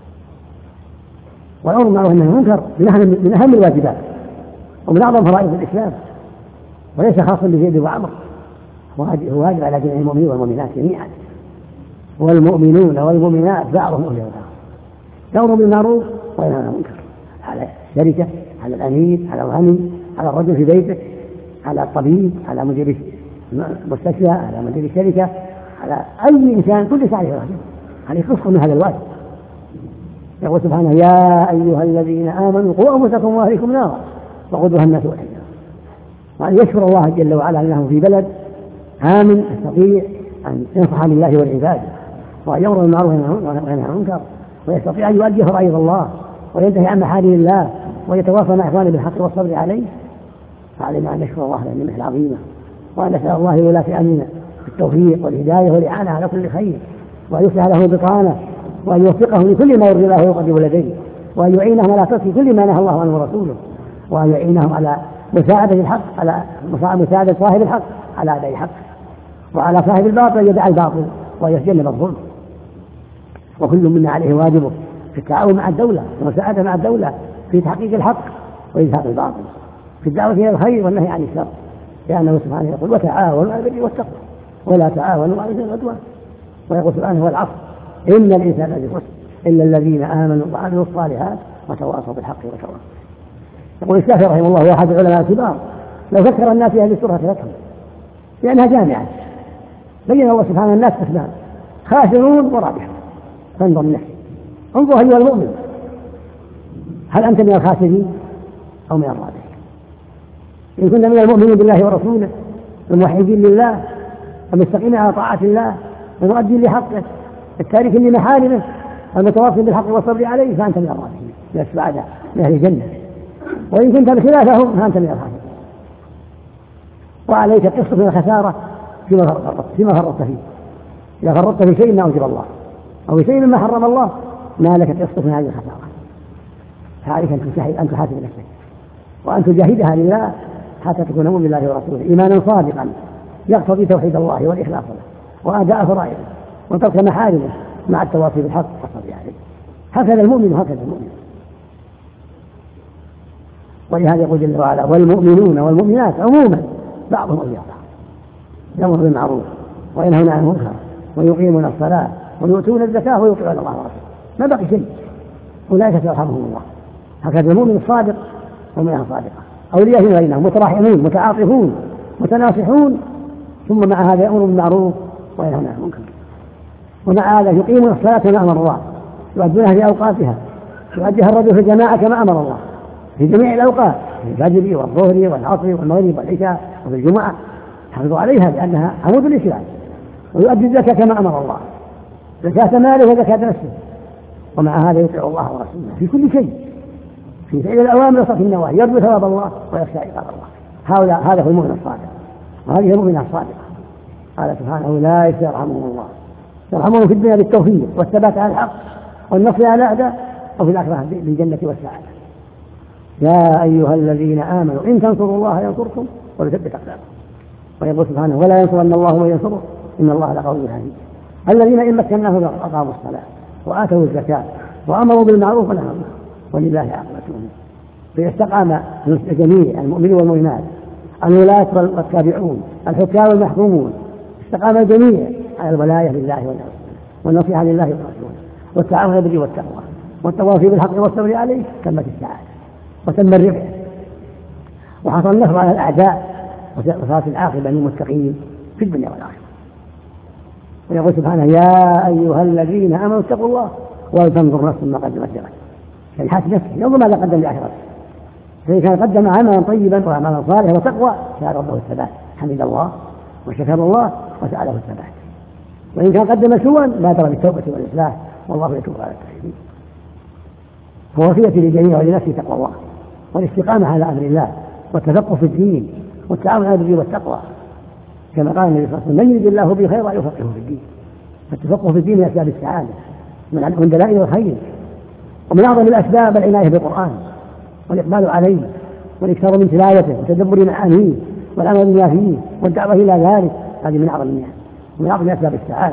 والأمر بالمعروف والنهي عن المنكر من أهم الواجبات ومن أعظم فرائض الإسلام، وليس خاصا بزيد وعمر، هو واجب على جميع المؤمنين والمؤمنات جميعا. والمؤمنون والمؤمنات بعضهم أولياء بعض، يأمر بالمعروف وينهى عن المنكر، على الشركة، على الأمير، على الغني، على الرجل في بيته، على الطبيب، على مدير المستشفى، على مدير الشركة، على أي إنسان، كل ساعة واجب عليه قسط من هذا الواجب. يقول سبحانه: يا أيها الذين آمنوا قوا أنفسكم وأهليكم نارا وقودها الناس والحجارة. وأن يشكر الله جل وعلا أنه في بلد آمن يستطيع أن ينصح لله والعباد، وأن يأمر بالمعروف وينهى عن المنكر، ويستطيع أن يؤدي فرائض الله وينتهي عن محارم الله ويتواصى مع إخوانه بالحق والصبر عليه. فعلينا أن نشكر الله على النعمة العظيمة، وأن نسأل الله لولاة أمرنا التوفيق والهداية والإعانة على كل خير، وأن يصلح له بطانه، وأن يوفقه لكل ما يرضي الله ويقرب لديه، وأن يعينهم على ترك كل ما نهى الله عنه ورسوله، وأن يعينهم على مساعدة الحق، على مساعدة صاحب الحق على أداء الحق، وعلى صاحب الباطل يدع الباطل ويتجنب الظلم. وكل منا عليه واجبه في التعاون مع الدولة والمساعدة مع الدولة في تحقيق الحق وإزهاق الباطل، في الدعوة إلى الخير والنهي عن الشر، لأنه سبحانه يقول: وتعاونوا على البر والتقوى ولا تعاونوا على الإثم والعدوان. ويقول سبحانه: والعصر إن الإنسان لفي خسر إلا الذين آمنوا وعملوا الصالحات وتواصوا بالحق وتواصوا. يقول الشافعي رحمه الله هو أحد العلماء الكبار: لو فكر الناس في هذه السورة تفكروا، لأنها جامعة. بين الله سبحانه الناس قسمان: خاسرون ورابحون. فانظر من نفسك، انظر أيها المؤمن، هل أنت من الخاسرين أو من الرابحين؟ إن كنت من المؤمنين بالله ورسوله الموحدين لله المستقيمين على طاعة الله المؤدين لحقه التاركين لمحارمه المتواصل بالحق والصبر عليه، فأنت من الرابحين، من السعداء، من أهل الجنة. وإن كنت بخلافهم فأنت من الخاسرين، وعليك القسط من الخسارة فيما فرطت فيما فرطت فيه. إذا فرطت في شيء ما أوجب الله أو في شيء مما حرم الله ما لك القسط من هذه الخسارة. فعليك أن تحاسب نفسك وأن تجاهدها لله حتى تكون مؤمن بالله ورسوله إيمانا صادقا يقتضي توحيد الله والإخلاص له وأداء فرائضه وترك محارمه مع التواصي بالحق والصبر عليه. هكذا المؤمن وهكذا المؤمن. ولهذا يقول جل وعلا والمؤمنون والمؤمنات عموما بعضهم أولياء بعض يأمرون بالمعروف وينهون عن المنكر ويقيمون الصلاة ويؤتون الزكاة ويطيعون الله ورسوله، ما بقي شيء، أولئك سيرحمهم الله. هكذا المؤمن الصادق والمؤمنة الصادقة أولياء بينهم متراحمون متعاطفون متناصحون، ثم مع هذا يأمرون بالمعروف وينهون عن المنكر، ومع هذا يقيمون الصلاة كما أمر الله، يؤدونها في أوقاتها، يؤديها الرجل في الجماعة كما أمر الله في جميع الأوقات، في الفجر والظهر والعصر والمغرب والعشاء وفي الجمعة حافظوا عليها لأنها عمود الإسلام. ويؤدي الزكاة كما أمر الله، زكاة ماله وزكاة نفسه، ومع هذا يطيع الله ورسوله في كل شيء، في فعل الأوامر وترك النواهي، يرجو ثواب الله ويخشى عقاب الله. هؤلاء هذا هو المؤمن الصادق، وهذه المؤمنة الصادقة. قال سبحانه أولئك يرحمهم الله، يرحمهم في الدنيا بالتوفيق والثبات على الحق والنصر على الأعداء، وفي الآخرة بالجنة والسعادة. يا أيها الذين آمنوا إن تنصروا الله ينصركم ويثبت أقدامكم. ويقول سبحانه ولا ينصرن الله من ينصره إن الله لقوي عزيز. الذين إن مكناهم أقاموا الصلاة وآتوا الزكاة وأمروا بالمعروف ونهوا عن المنكر ولله عاقبة الأمور. فإذا استقام جميع المؤمنين والمؤمنات الولاة والتابعون الحكام والمحكومون، استقام الجميع على الولاية لله ولرسوله والنصيحة لله ورسوله والتعاون على البر والتقوى والتواصي بالحق والصبر عليه، تمت السعادة وتم الربح وحصل النصر على الأعداء وصارت العاقبة للمتقين في الدنيا والآخرة. ويقول سبحانه يا أيها الذين آمنوا اتقوا الله ولتنظر نفس ما قدمت لغد، فالحاسب نفسه ينظر ماذا قدم لآخرته، فإن كان قدم عملا طيبا وعملا صالحا وتقوى سأل ربه الثبات، حمد الله وشكر الله وسأله الثبات. وإن كان قدم سوءا بادر بالتوبة والإصلاح والله يتوب على التائبين. فوصيتي للجميع ولنفسي تقوى الله والاستقامة على أمر الله والتفقه في الدين والتعاون على البر والتقوى، كما قال النبي صلى الله عليه وسلم من يريد الله به خيرا يفقهه في الدين. فالتفقه في الدين من أسباب السعادة من دلائل الخير، ومن أعظم الأسباب العناية بالقرآن والإقبال عليه والإكثار من تلاوته وتدبر معانيه والعمل بما فيه والدعوة إلى ذلك، هذه من أعظم النعم ومن أعظم أسباب السعادة.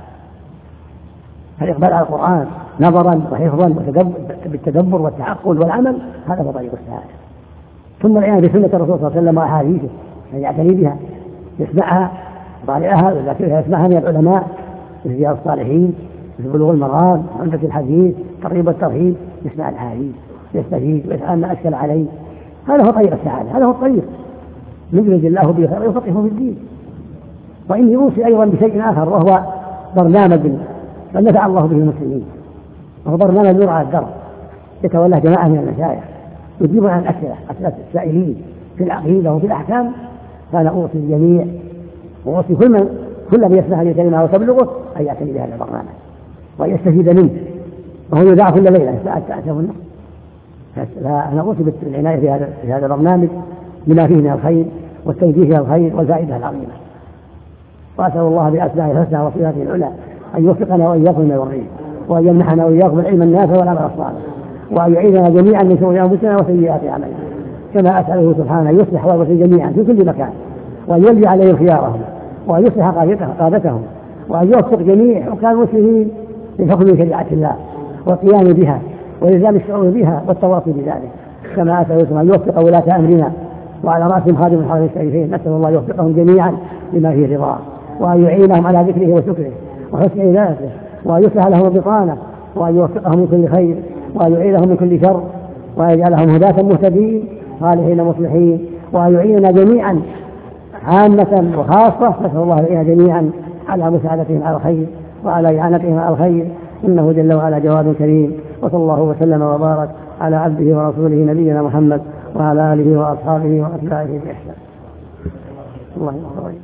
فالإقبال على القرآن نظرا وحفظا بالتدبر والتعقل والعمل هذا هو طريق السعادة. ثم العناية بسنة الرسول صلى الله عليه وسلم وأحاديثه التي يعتني بها، يسمعها يطالعها ويذاكرها، يسمعها من العلماء في رياض الصالحين في بلوغ المرام عمدة الحديث ترغيب والترهيب، يسمع الحديث يستفيد ويسأل ما أشكل عليه. هذا هو طريق السعادة، هذا هو الطريق من يريد الله به خيرا يفقهه في الدين. وإني أوصي أيضا بشيء آخر وهو برنامج قد نفع الله به المسلمين، وهو برنامج نور على الدرب يتولاه جماعة من المشايخ يجيبون عن الأسئلة أسئلة السائلين في العقيدة وفي الأحكام. فأنا أوصي الجميع وأوصي كل من كل من يسمع هذه الكلمة وتبلغه أن يعتني بهذا البرنامج وأن يستفيد منه، وهو يذاع كل ليلة الساعة التاسعة والنصف. فأنا أوصي بالعناية في هذا في هذا البرنامج لما فيه من الخير والتوجيه إلى الخير والفائدة العظيمة. وأسأل الله بأسمائه الحسنى وصفاته العلى أن يوفقنا وإياكم من الورين، وأن يمنحنا وإياكم العلم النافع والعمل الصالح، وأن يعيذنا جميعا من شرور أنفسنا وسيئات أعمالنا. كما أسأله سبحانه أن يصلح والرسل جميعا في كل مكان، وأن يلجأ عليهم خيارهم، وأن يصلح قادتهم، وأن يوفق جميع حكام المسلمين لحكم شريعة الله والقيام بها وإلزام الشعور بها والتواصي بذلك. كما أسأله سبحانه أن يوفق ولاة أمرنا وعلى رأسهم خادم الحرمين الشريفين، نسأل الله يوفقهم جميعا لما فيه رضاه، وأن يعينهم على ذكره وشكره وحسن عبادته، وأن يصلح لهم البطانة، وأن يوفقهم من كل خير، وأن يعينهم من كل شر، وأن يجعلهم هداة مهتدين صالحين مصلحين، وأن يعيننا جميعا عامة وخاصة. نسأل الله العين جميعا على مساعدتهم على الخير وعلى إعانتهم على الخير، إنه جل وعلا جواد كريم. وصلى الله وسلم وبارك على عبده ورسوله نبينا محمد وعلى آله وأصحابه وأتباعه بإحسان. الله يرحمه.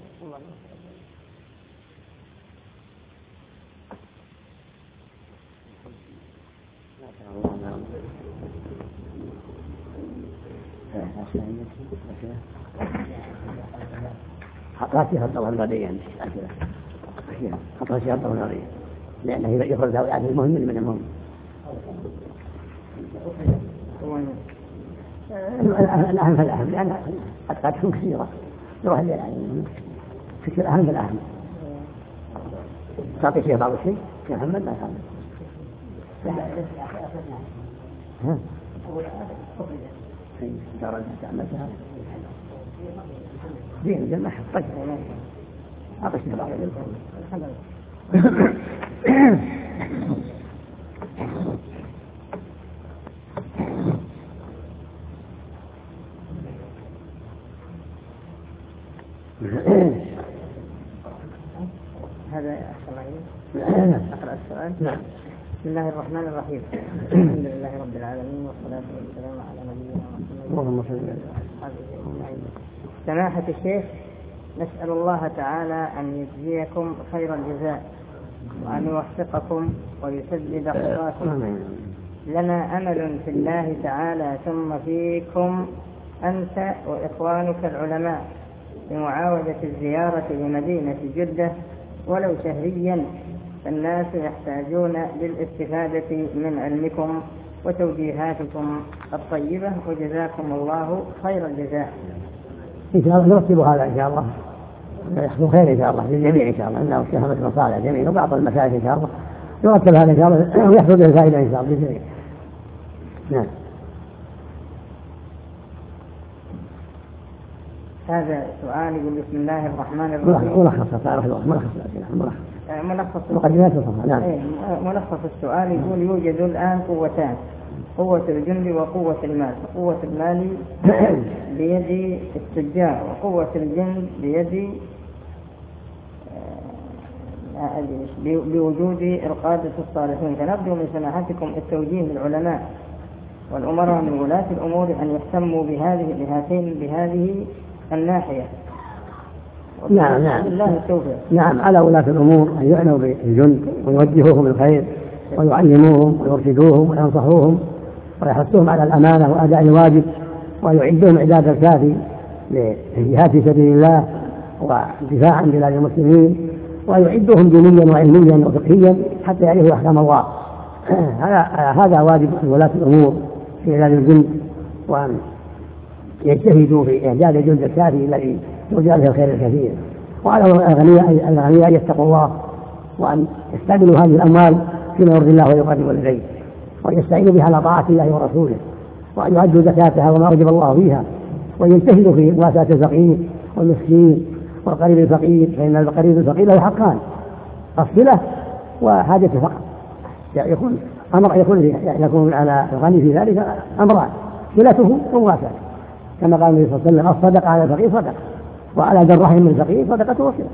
خطاتها الطوى الغدية خطاتها الطوى الغدية لأنه يخرج يعني المهم من المهم. الأهم فالأهم لأن قد تكون كثيرة يروح الليل فكر الأهم فالأهم. تعطي فيها بعض الشيء يا محمد ما تعمل دار استعملتها زين جل ما حطيت عطش بعض هذا أقرأ السؤال. نعم. بسم الله الرحمن الرحيم. الحمد لله رب العالمين والصلاة والسلام على نبينا محمد اللهم صل على محمد. سماحة الشيخ، نسأل الله تعالى أن يجزيكم خير الجزاء وأن يوفقكم ويسدد خطاكم. لنا أمل في الله تعالى ثم فيكم أنت وإخوانك العلماء بمعاودة الزيارة لمدينة جدة ولو شهريا، فالناس يحتاجون للاستفادة من علمكم وتوجيهاتكم الطيبة، وجزاكم الله خير الجزاء. إن شاء الله نرتب هذا إن شاء الله يحصل خير إن شاء الله للجميع إن شاء الله، إنه شهادة مصالح جميع وبعض المسائل إن شاء الله يرتب هذا إن شاء الله ويحصل به الفائدة إن شاء الله للجميع. نعم. هذا سؤال يقول بسم الله الرحمن الرحيم. ملخص ملخص ملخص ملخص مقدمات نعم. ملخص السؤال يقول يوجد الآن قوتان، قوة الجند وقوة المال. قوة المال بيد التجار وقوة الجند بيد بوجود القادة الصالحين، فنرجو من سماحتكم التوجيه للعلماء والأمراء من ولاة الأمور أن يهتموا بهذه بهاتين بهذه الناحية. نعم نعم الله التوفيق. نعم، على ولاة الأمور أن يعنوا بالجند ويوجهوهم الخير ويعلموهم ويرشدوهم وينصحوهم ويحثوهم على الأمانة وأداء الواجب، ويعدهم إعداد الكافي للجهاد في سبيل الله ودفاعا عن بلاد المسلمين، ويعدهم دينيا وعلميا وفقهيا حتى يعرفوا أحكام الله. هذا واجب ولاة الأمور في إعداد الجند، وأن يجتهدوا في إعداد الجند الكافي الذي يرجى له الخير الكثير. وعلى الغنياء أن يتقوا الله وأن يستعملوا هذه الأموال فيما يرضي الله ويقرب إليه، وأن يستعينوا بها على طاعة الله ورسوله، وأن يعدوا زكاتها وما أوجب الله فيها، ويجتهدوا في مواساة الفقير والمسكين والقريب الفقير، فإن القريب الفقير له حقان: الصلة وحاجة فقط. يكون أمر يكون يكون على الغني في ذلك أمران: صلته ومواساته، كما قال النبي صلى الله عليه وسلم: الصدقة على الفقير صدقة، وعلى ذي الرحم من الفقير صدقة وصلة.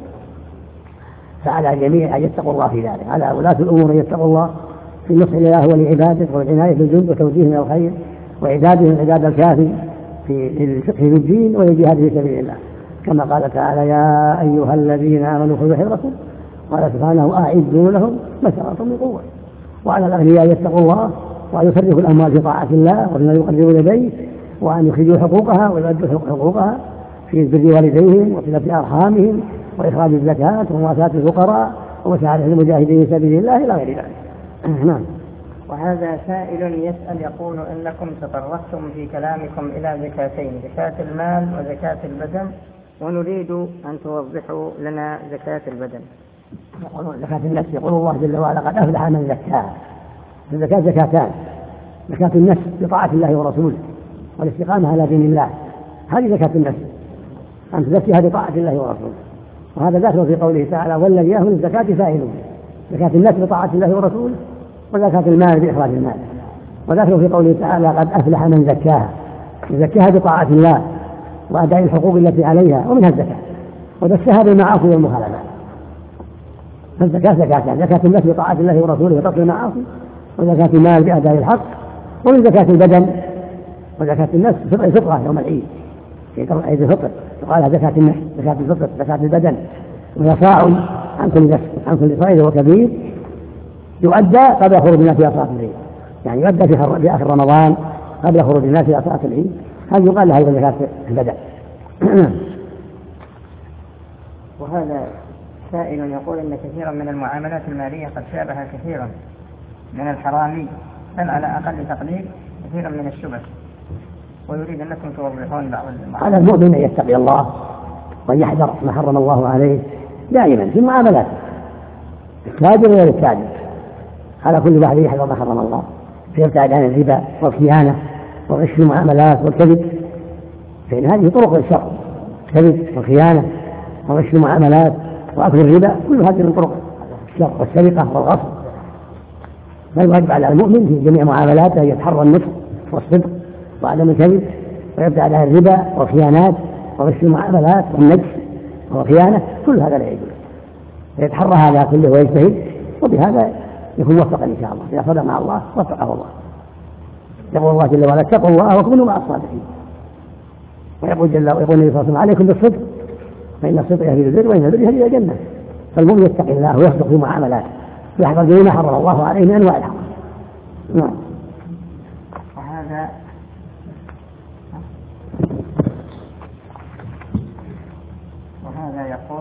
فعلى الجميع أن يتقوا الله في ذلك، على ولاة الأمور أن يتقوا الله في النصح لله ولعباده والعناية بالجند وتوجيههم إلى الخير وإعدادهم الإعداد الكافي في الفقه في الدين والجهاد في سبيل الله، كما قال تعالى: يا أيها الذين آمنوا خذوا حذركم، قال سبحانه: أعدوا لهم ما استطعتم من قوة. وعلى الأغنياء أن يتقوا الله وأن يصرفوا الأموال في طاعة الله وفيما يقربون إليه، وأن يخرجوا حقوقها ويؤدوا حقوقها في بر والديهم وصلة أرحامهم وإخراج الزكاة ومواساة الفقراء ومساعدة المجاهدين في سبيل الله إلى غير ذلك. نعم. وهذا سائل يسأل يقول: إنكم تطرقتم في كلامكم إلى زكاتين، زكاة المال وزكاة البدن، ونريد أن توضحوا لنا زكاة البدن. زكاة النفس يقول الله جل وعلا: قد أفلح من زكاها. الزكاة زكاتان: زكاة النفس بطاعة الله ورسوله والاستقامة على دين الله، هذه زكاة النفس، أن تزكيها بطاعة الله ورسوله، وهذا داخل في قوله تعالى: والذي يأخذ الزكاة فاعلون. زكاة النفس بطاعة الله ورسوله، وزكاة المال بإخراج المال، وداخل في قوله تعالى: قد أفلح من زكاها، يزكيها بطاعة الله وأداء الحقوق التي عليها ومنها الزكاة، ودسها بالمعاصي والمخالفات. فالزكاة زكاتان: زكاة النفس بطاعة الله ورسوله وترك المعاصي، وزكاة المال بأداء الحق. ومن زكاة البدن وزكاة النفس الفطرة يوم العيد، في عيد الفطر وقال: زكاة النفس، زكاة الفطر، زكاة البدن، وهي صاع عن كل نفس عن كل صغير وكبير، يؤدى قبل خروج الناس إلى صلاة العيد، يعني يؤدى في آخر رمضان قبل خروج الناس إلى صلاة العيد. هذا يقال لها زكاة البدن. وهذا سائل يقول: إن كثيرا من المعاملات المالية قد شابه كثيرا من الحرامي، بل على أقل تقليل كثيرا من الشبه، ويريد أنكم توضحون بعض المعاملات. على المؤمن أن يتقي الله وأن يحذر ما حرم الله عليه دائما في المعاملات، التاجر وغير التاجر، على كل واحد يحذر ما حرم الله، فيبتعد عن الربا والخيانة وغش المعاملات والكذب، فإن هذه طرق الشر، الكذب والخيانة وغش المعاملات وأكل الربا، كل هذه من طرق الشر والسرقة والغصب. فالواجب على المؤمن في جميع معاملاته أن يتحرى النصح والصدق وعدم الكذب، ويبتعد عن الربا والخيانات وغش المعاملات والنجس والخيانة، كل هذا لا يجوز. فيتحرى هذا كله ويجتهد، وبهذا يكون موفقا إن شاء الله. إذا صدق مع الله وفقه الله. يقول الله جل وعلا: اتقوا الله وكونوا مع الصادقين. ويقول جل ويقول النبي صلى الله عليه وسلم: عليكم بالصدق فإن الصدق يهدي إلى البر وإن البر يهدي إلى الجنة. فالمؤمن يتقي الله ويصدق في معاملاته ويحذر بما حرم الله عليه من أنواع الحرام. نعم. وهذا وهذا يقول: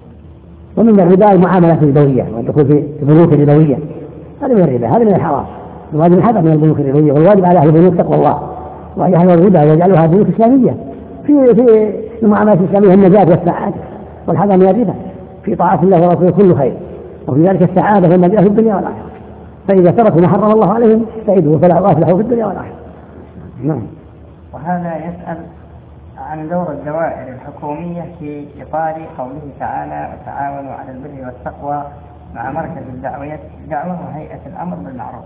ومن الربا المعاملات الربوية والدخول في البنوك الربوية، هذا من الربا، هذا من الحرام. الواجب الحذر من البنوك الربوية، والواجب على أهل البنوك تقوى الله وأن يحذروا الربا ويجعلوها بنوك إسلامية في في المعاملات الإسلامية النجاة والسعادة والحذر من الربا. في طاعة الله ورسوله كل خير، وفي ذلك السعادة والنجاة في الدنيا والآخرة. فإذا تركوا ما حرم الله عليهم سعيدوا فلا أفلحوا في الدنيا والآخرة. نعم. وهذا يسأل عن دور الدوائر الحكومية في إطار قوله تعالى: وتعاونوا على البر والتقوى مع مركز الدعوة الدعوة وهيئة الأمر بالمعروف.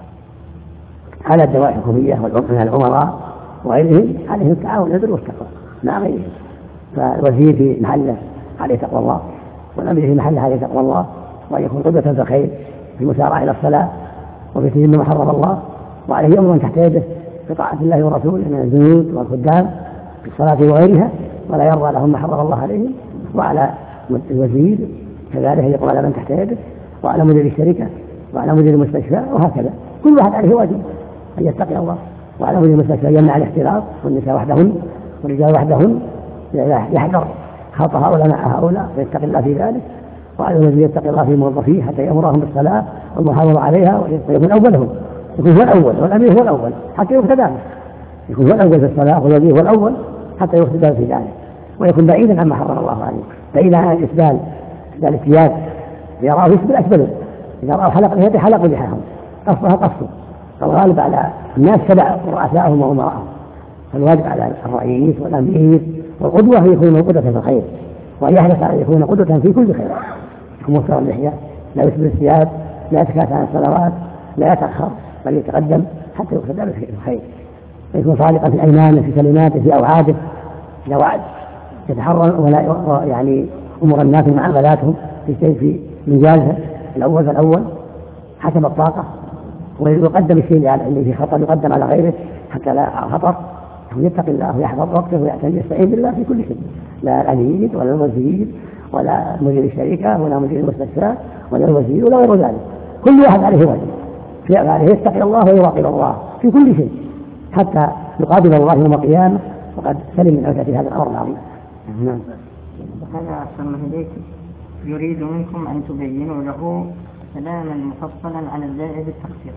على الدوائر الحكومية من الأمراء وغيرهم عليهم التعاون على البر والتقوى مع غيرهم. فالوزير في محله عليه تقوى الله، والأمير في محله عليه تقوى الله، وأن يكون قدوة في الخير في المسارعة إلى الصلاة وفي تجنب ما حرم الله، وعليه أمر تحت يده في طاعة الله ورسوله من الجنود والخدام في الصلاة وغيرها، ولا يرضى لهم ما حرم الله عليهم. وعلى الوزير كذلك يقوم على من تحت يده، وعلى مدير الشركة، وعلى مدير المستشفى، وهكذا كل واحد عليه واجب أن يتقي الله. وعلى مدير المستشفى يمنع الاختلاط، والنساء وحدهن والرجال وحدهن، يحذر خلط هؤلاء مع هؤلاء ويتقي الله في ذلك. وعلى الذي يتقي الله في موظفيه حتى يأمرهم بالصلاة والمحافظة عليها ويكون أولهم، يكون هو الأول والأمير هو الأول حتى يقتدى، يكون هو الأول في الصلاة والوزير هو الأول حتى يقتدى في ذلك، ويكون بعيدا عما حرم الله عليه، بعيدا عن الإسبال، إسبال الثياب. إذا رأوا يسبل أسبلوا، إذا رأوا حلق اليد حلقوا لحاهم، قصها قصوا. فالغالب على الناس تبع رؤسائهم وأمراءهم. فالواجب على الرئيس والأمير والقدوة يكون قدوة في الخير، وأن يحرص على يكون قدوة في كل خير. يكون موفر اللحية، لا يسبل الثياب، لا يتكاسل عن الصلوات، لا يتأخر بل يتقدم حتى يقتدى في الخير. ويكون صادقا في أيمانه، في كلماته، في أوعاده. إذا وعد يتحرى ولا يعني أمور الناس معاملاتهم في شيء في إنجازها الأول فالأول حسب الطاقة، ويقدم الشيء اللي في خطر يقدم على غيره حتى لا خطر. يتقي الله ويحفظ وقته ويعتني يستعين بالله في كل شيء، لا الأمير ولا الوزير ولا مدير الشركة ولا مدير المستشفى ولا الوزير ولا غير ذلك. كل واحد عليه واجب في أفعاله يتقي الله ويراقب الله في كل شيء حتى يقابل الله يوم القيامة وقد سلم من عودة هذا الأمر العظيم. نعم. وهذا أحسن الله إليك يريد منكم أن تبينوا له كلاما مفصلا عن البيع بالتقسيط.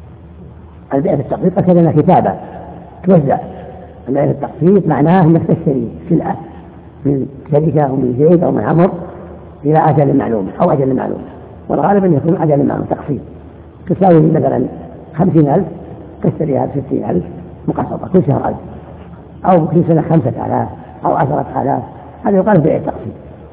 البيع بالتقسيط كلمة كتابة توزع. البيع بالتقسيط معناه أنك تشتري سلعة من شركة أو من زيد أو من عمر إلى أجل معلوم أو أجل معلوم، والغالب أن يكون أجل معلوم تقسيط. تساوي مثلا خمسين ألف تشتريها بستين ألف مقسطة كل شهر ألف، أو كل سنة خمسة آلاف أو عشرة آلاف، هذا يقال بيع التقسيط.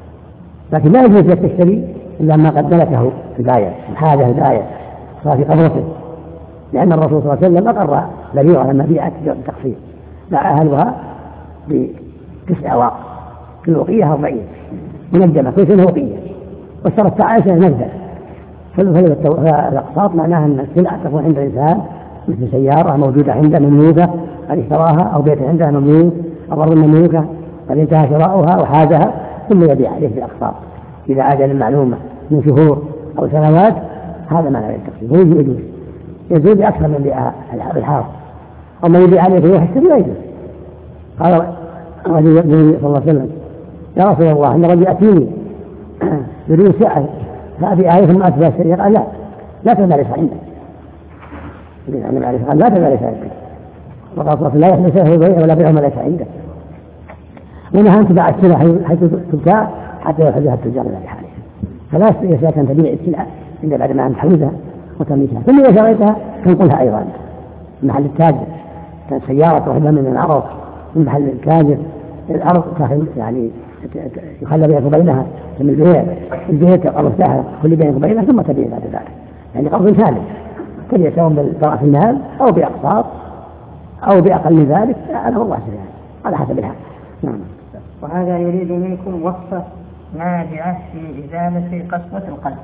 لكن لا يجوز لك تشتري إلا ما قد ملكه البايع، الحاجة البايع صار في قبضته، لأن الرسول صلى الله عليه وسلم أقر بريرة لما بيعت بالتقسيط باع أهلها بتسع أواق كل وقية أربعين منجمة كل سنة وقية، واشترت عائشة نجدة. فالأقساط معناها أن السلعة تكون عند الإنسان مثل سيارة موجودة عنده مملوكة قد اشتراها، أو بيت عنده مملوك أو أرض مملوكة قد انتهى شراؤها وحازها، ثم يبيع عليه بالأقساط إذا أجل معلومة من شهور أو سنوات. هذا معنى التقسيط. هو يجوز يجوز أكثر من بيع الحاصل. أما يبيع عليه في واحد لا يجوز. قال النبي صلى الله عليه وسلم: يا رسول الله إن رجل يأتيني يريد ساعة فأبيع عليه ثم أتبع الشيء. قال: لا لا تبيع ليس عندك. النبي عليه قال: لا تبيع ليس عندك. وقال صلى الله عليه وسلم: لا يحدث له بيع ولا بيع ما ليس عندك. ونهى أن تباع السلع حيث تبتاع حتى يحدثها التجار إلى حالها. فلا يستطيع أن تبيع السلعة إلا بعد ما أن تحوزها وتملكها، ثم إذا شريتها تنقلها أيضا محل التاجر كانت سيارة تروح من العرض من محل الكاذب الأرض يعني يخلى بينك وبينها من البيع البيع تقرض سهلة كل بينك وبينها ثم تبيع بعد ذلك يعني قرض ثالث تبيع سواء بالطرف المال أو بأقساط أو بأقل من ذلك هذا هو الله يعني على حسب الحال. نعم. وهذا يريد منكم وصفة ناجعة في إزالة قسوة القلب.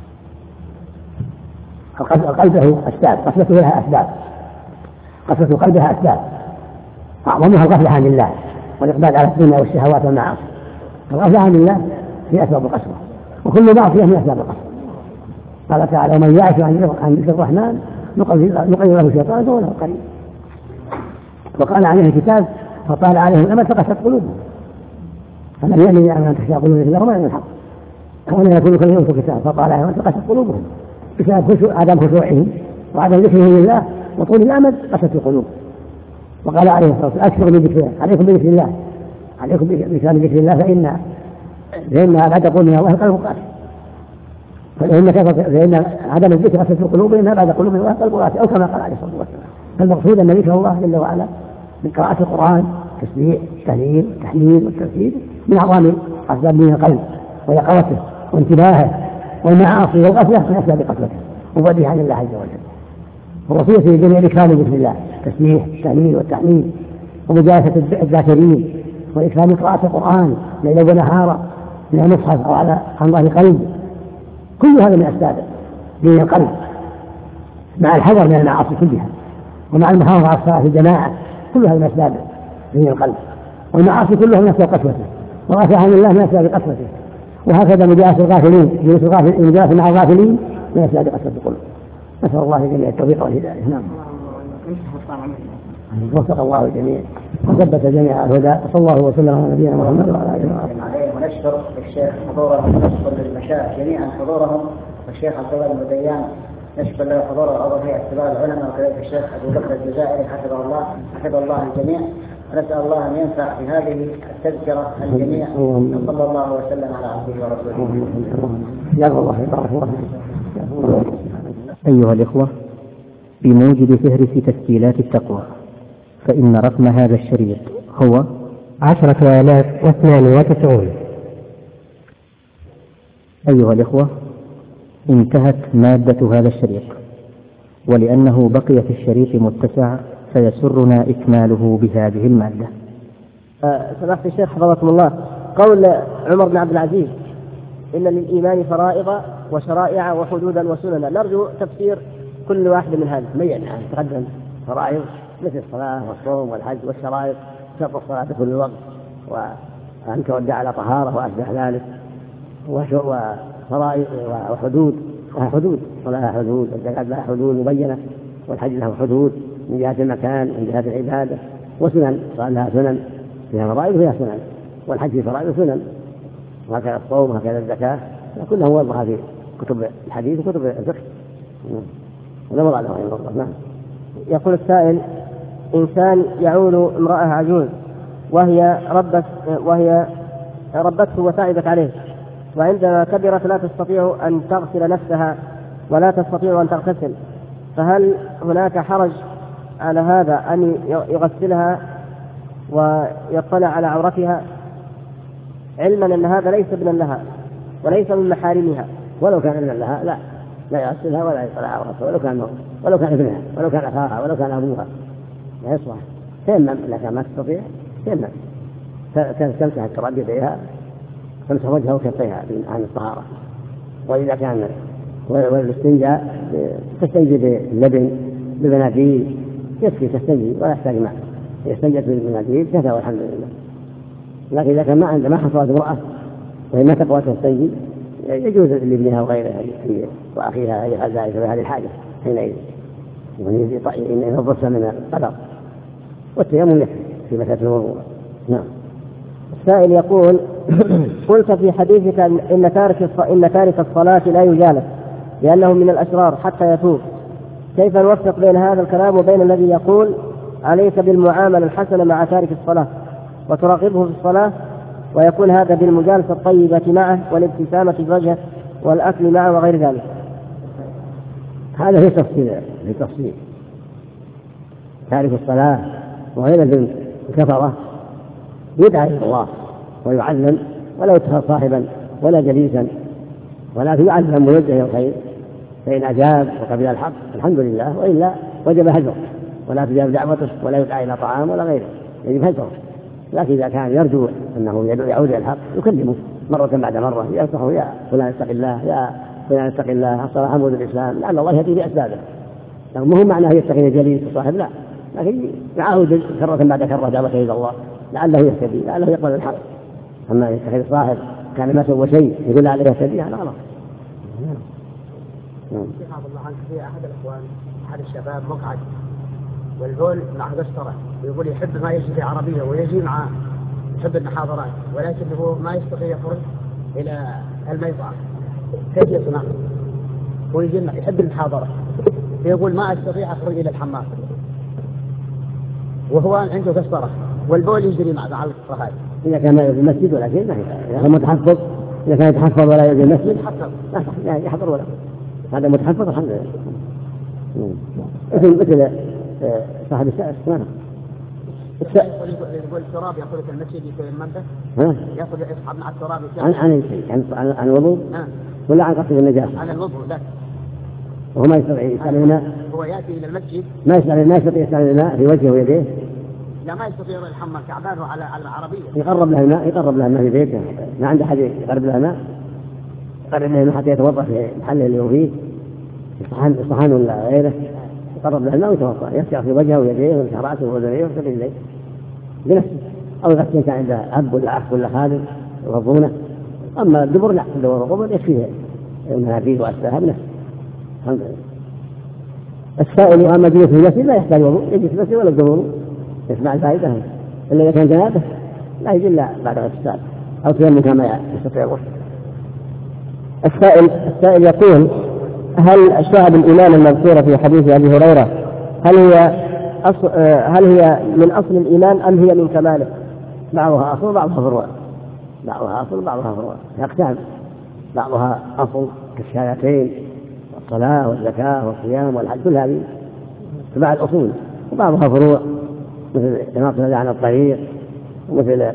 القلب له أسباب، قسوته لها أسباب، قسوة القلب لها أسباب أعظمها الغفلة عن الله والإقبال على الدنيا والشهوات والمعاصي. الغفلة عن الله هي أسباب القسوة وكل معصية من أسباب القسوة. قال تعالى ومن يعش عن ذكر الرحمن نقيض له شيطانا فهو له قريب. وقال عليه الكتاب فطال عليهم الأمل فقست قلوبهم فمن يأمن أن تخشى قلوبهم إلا هم من الحق ولا يكون كل يوم في الكتاب فطال عليهم فقست قلوبهم بسبب عدم خشوعهم وعدم ذكرهم لله وطول الأمد قست القلوب. وقال عليه الصلاة والسلام أكثر من ذكر عليكم بذكر الله عليكم بكلام ذكر الله فإن فإن لا تقول من الله قلب قاسي فإن فإن عدم الذكر قست القلوب إنها بعد قلوب الله قلب قاسي أو كما قال عليه الصلاة والسلام. فالمقصود أن ذكر الله جل وعلا من قراءة القرآن تسبيح التهليل والتحميد والتوحيد من أعظم أسباب من القلب ويقظته وانتباهه والمعاصي والغفلة من أسباب قسوته وبعده عن الله عز وجل. ووصية في الدنيا بإكرام بسم الله تسبيح التهليل والتحميد ومجالسة الذاكرين وإكرام قراءة القرآن ليلا ونهارا من المصحف أو على عن ظهر قلب كل هذا من أسباب دين القلب مع الحذر من المعاصي كلها ومع المحافظة على الصلاة في الجماعة كل هذا من أسباب دين القلب والمعاصي كلها من أسباب قسوته وغفلة عن الله من أسباب قسوته وهكذا مجالسة الغافلين جلوس المجالسة مع الغافلين من أسباب قسوة القلوب. نسأل الله جميع التوفيق والهداية. نعم. وفق الله الجميع وثبت جميع الهدى صلى الله وسلم على نبينا محمد وعلى اله وصحبه. ونشكر الشيخ حضورهم ونشكر للمشايخ جميعا حضورهم والشيخ عبد الله المديان نشكر له حضور عضو هيئة كبار العلماء وكذلك الشيخ ابو بكر الجزائري حفظه الله حفظ الله الجميع ونسأل الله ان ينفع بهذه التذكرة الجميع صلى الله وسلم على عبده ورسوله. يا الله يبارك الله. أيها الإخوة بموجب فهرس تسجيلات التقوى فإن رقم هذا الشريط هو عشرة آلاف واثنان وتسعون. أيها الإخوة انتهت مادة هذا الشريط ولأنه بقي في الشريط متسع فيسرنا إكماله بهذه المادة. أه سماحة الشيخ حفظكم الله قول عمر بن عبد العزيز إن للإيمان فرائض وشرائع وحدودا وسننا نرجو تفسير كل واحد من هذا. بين يعني تقدم فرائض مثل الصلاة والصوم والحج والشرائط شرط الصلاة في كل وقت وأن تودع على طهارة وأشبه ذلك وفرائض وحدود لها حدود ولها حدود والزكاة لها حدود مبينة والحج له حدود من جهة المكان من جهة العبادة وسنن صار لها سنن فيها فرائض وفيها سنن والحج فيه فرائض وسنن وهكذا الصوم وهكذا الزكاة كلها وضعها في كتب الحديث وكتب الفقه ولا مراد له رحمه الله. نعم. يقول السائل إنسان يعول امرأة عجوز وهي ربت وهي ربته وتعبت عليه وعندما كبرت لا تستطيع أن تغسل نفسها ولا تستطيع أن تغتسل فهل هناك حرج على هذا أن يغسلها ويطلع على عورتها علما أن هذا ليس ابنا لها وليس من محارمها؟ ولو كان ابنا لها لا لا يغسلها ولا يطلع عورتها ولو كان ولو كان ابنها ولو كان أخاها ولو كان أبوها لا يصلح. تيمم إذا كان ما تستطيع تيمم تمسح التراب يديها تمسح وجهها وكفيها عن الطهارة. وإذا كان والاستنجاء تستنجي باللبن بمناديل يكفي تستنجي ولا يحتاج معه يستنجد بالمناديل كفى والحمد لله. لكن إذا كان ما عنده ما حصلت امرأة وهي ما تقوى تستنجي يجوز لابنها وغيرها وأخيها يفعل ذلك في هذه الحاجة حينئذ إن ينظف من القدر والتيمم يكفي في مسألة الوضوء. نعم. السائل يقول قلت في حديثك إن تارك إن تارك الصلاة لا يجالس لأنه من الأشرار حتى يتوب، كيف نوفق بين هذا الكلام وبين الذي يقول عليك بالمعاملة الحسنة مع تارك الصلاة وتراقبه في الصلاة ويكون هذا بالمجالسة الطيبة معه والابتسامة في وجهه والأكل معه وغير ذلك؟ هذا في تفصيل في تفصيل تارك الصلاة وغير الكفرة يدعى إلى الله ويعلم ولا يتخذ صاحبا ولا جليسا، ولكن يعلم ويوجه إلى الخير، فإن أجاب وقبل الحق الحمد لله، وإلا وجب هجره ولا تجاب دعوته ولا يدعى إلى طعام ولا غيره، يجب هجره. لكن إذا كان يرجو أنه يعود إلى الحق يكلمه مرة بعد مرة، ينصحه يا فلان اتق الله، يا فلان اتق الله، الصلاة عمود الإسلام، لعل الله يهدي بأسبابه. مو معناه يتقي جليس وصاحب، لا، لكن يعاود كرة بعد كرة دعوته إلى الله لعله يهتدي، لعله يقبل الحق. أما يتخذ صاحب كان ما سوى شيء يقول عليه يهتدي، هذا غلط. حافظ الله عنك في أحد الأخوان أحد الشباب مقعد والبول مع قسطرة، ويقول يحب ما يجي في عربية ويجي مع يحب المحاضرات، ولكنه ما يستطيع يخرج إلى الميضع، كيف يصنع؟ هو يجي يحب المحاضرة يقول ما أستطيع أخرج إلى الحمام وهو عنده قسطرة والبول يجري مع القسطرة هذه. إذا كان يجي المسجد ولكن إذا كان متحفظ، إذا كان يتحفظ ولا يجي المسجد لا يحضر ولا هذا متحفظ الحمد لله. مثل مثل صاحب السائس ما يقول التراب يأخذ في المسجد في المنبه، يأخذ يصحب مع التراب عن عن عن عن الوضوء ولا عن قصد النجاسة؟ عن الوضوء. لا، وهو ما يستطيع يستعمل الماء، هو يأتي إلى المسجد ما يستعمل ما يستطيع يستعمل الماء في وجهه ويديه، لا ما يستطيع الحمام كعبانه على على العربية، يقرب له الماء، يقرب له الماء في بيته، ما عنده أحد يقرب له الماء، يقرب له الماء حتى يتوضأ في محله اللي هو فيه، الصحن الصحن ولا غيره، يقرب له الماء ويتوضأ، يفتح في وجهه ويديه ويمسح رأسه وأذنيه ويغسل رجليه بنفسه، أو يغسل كان عنده أب ولا أخ ولا خادم يغضونه. أما الدبر لا، الدبر والقبر يكفيه المنافذ وأسفلها بنفسه الحمد لله. السائل أما جلوس في المسجد لا يحتاج وضوء، يجلس في المسجد ولا الدبر يسمع الفائدة، إلا إذا كان جنابه لا يجي إلا بعد اغتسال أو تيمم كما يستطيع الغسل. السائل السائل يقول: هل شهادة الإيمان المذكورة في حديث أبي هريرة هل هي أصل هل هي من أصل الإيمان أم هي من كماله؟ بعضها أصل وبعضها فروع، بعضها أصل وبعضها فروع، يقتعد بعضها أصل كالشهادتين والصلاة والزكاة والصيام والحج، كل هذه تبع الأصول، وبعضها فروع مثل إماطة الأذى عن الطريق، ومثل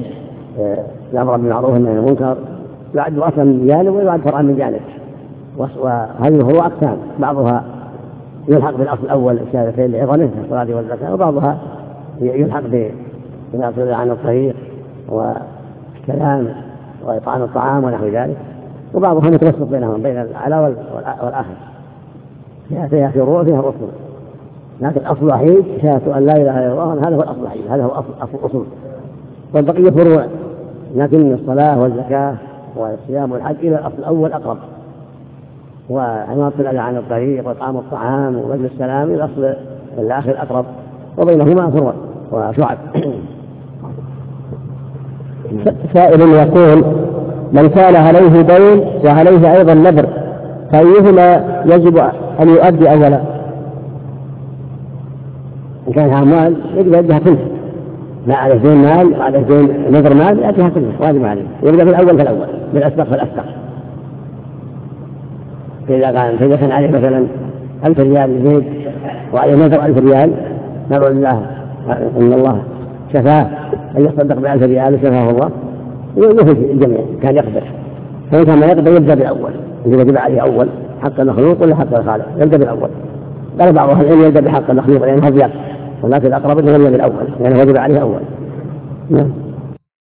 الأمر بالمعروف والنهي عن المنكر، يعد أصلا من جانب ويعد فرعا من جانب، وهذه الفروع أقسام، بعضها يلحق بالأصل الأول الشهادتين لعظمه الصلاة والزكاة، وبعضها يلحق بإماطة الأذى عن الطريق والكلام وإطعام الطعام ونحو ذلك، وبعضها متوسط بينهم بين الأعلى والآخر، فيها فروع فيها أصول، لكن الأصل الوحيد شهادة أن لا إله إلا الله، هذا هو الأصل الوحيد، هذا هو أصل الأصول، والبقية فروع، لكن الصلاة والزكاة والصيام والحج إلى الأصل الأول أقرب، وإماطة الأذى عن الطريق وإطعام الطعام ومجلس السلام إلى الأصل الآخر أقرب، وبينهما فروع وشعب. سائل يقول: من كان عليه دين وعليه أيضا نذر فأيهما يجب أن يؤدي أولا؟ إن كان أموال يجب يؤديها كلها، لا عليه دين مال وعليه دين نذر مال يؤديها كلها، واجب عليه، يبدأ بالأول فالأول، بالأسبق فالأسبق. فإذا كان فإذا كان عليه مثلا ألف ريال زيد وعليه نذر ألف ريال، ندعو الله إن الله شفاه أن يصدق بألف ريال وشفاه الله، يوفي الجميع كان يقدر، فإن كان ما يقدر يبدأ بالأول، يجب عليه أول حق المخلوق ولا حق الخالق، يبدأ بالأول. قال بعض أهل العلم يبدأ بحق المخلوق لأنه أضيق، ولكن الأقرب أنه يبدأ بالأول لأنه واجب عليه أول. نعم.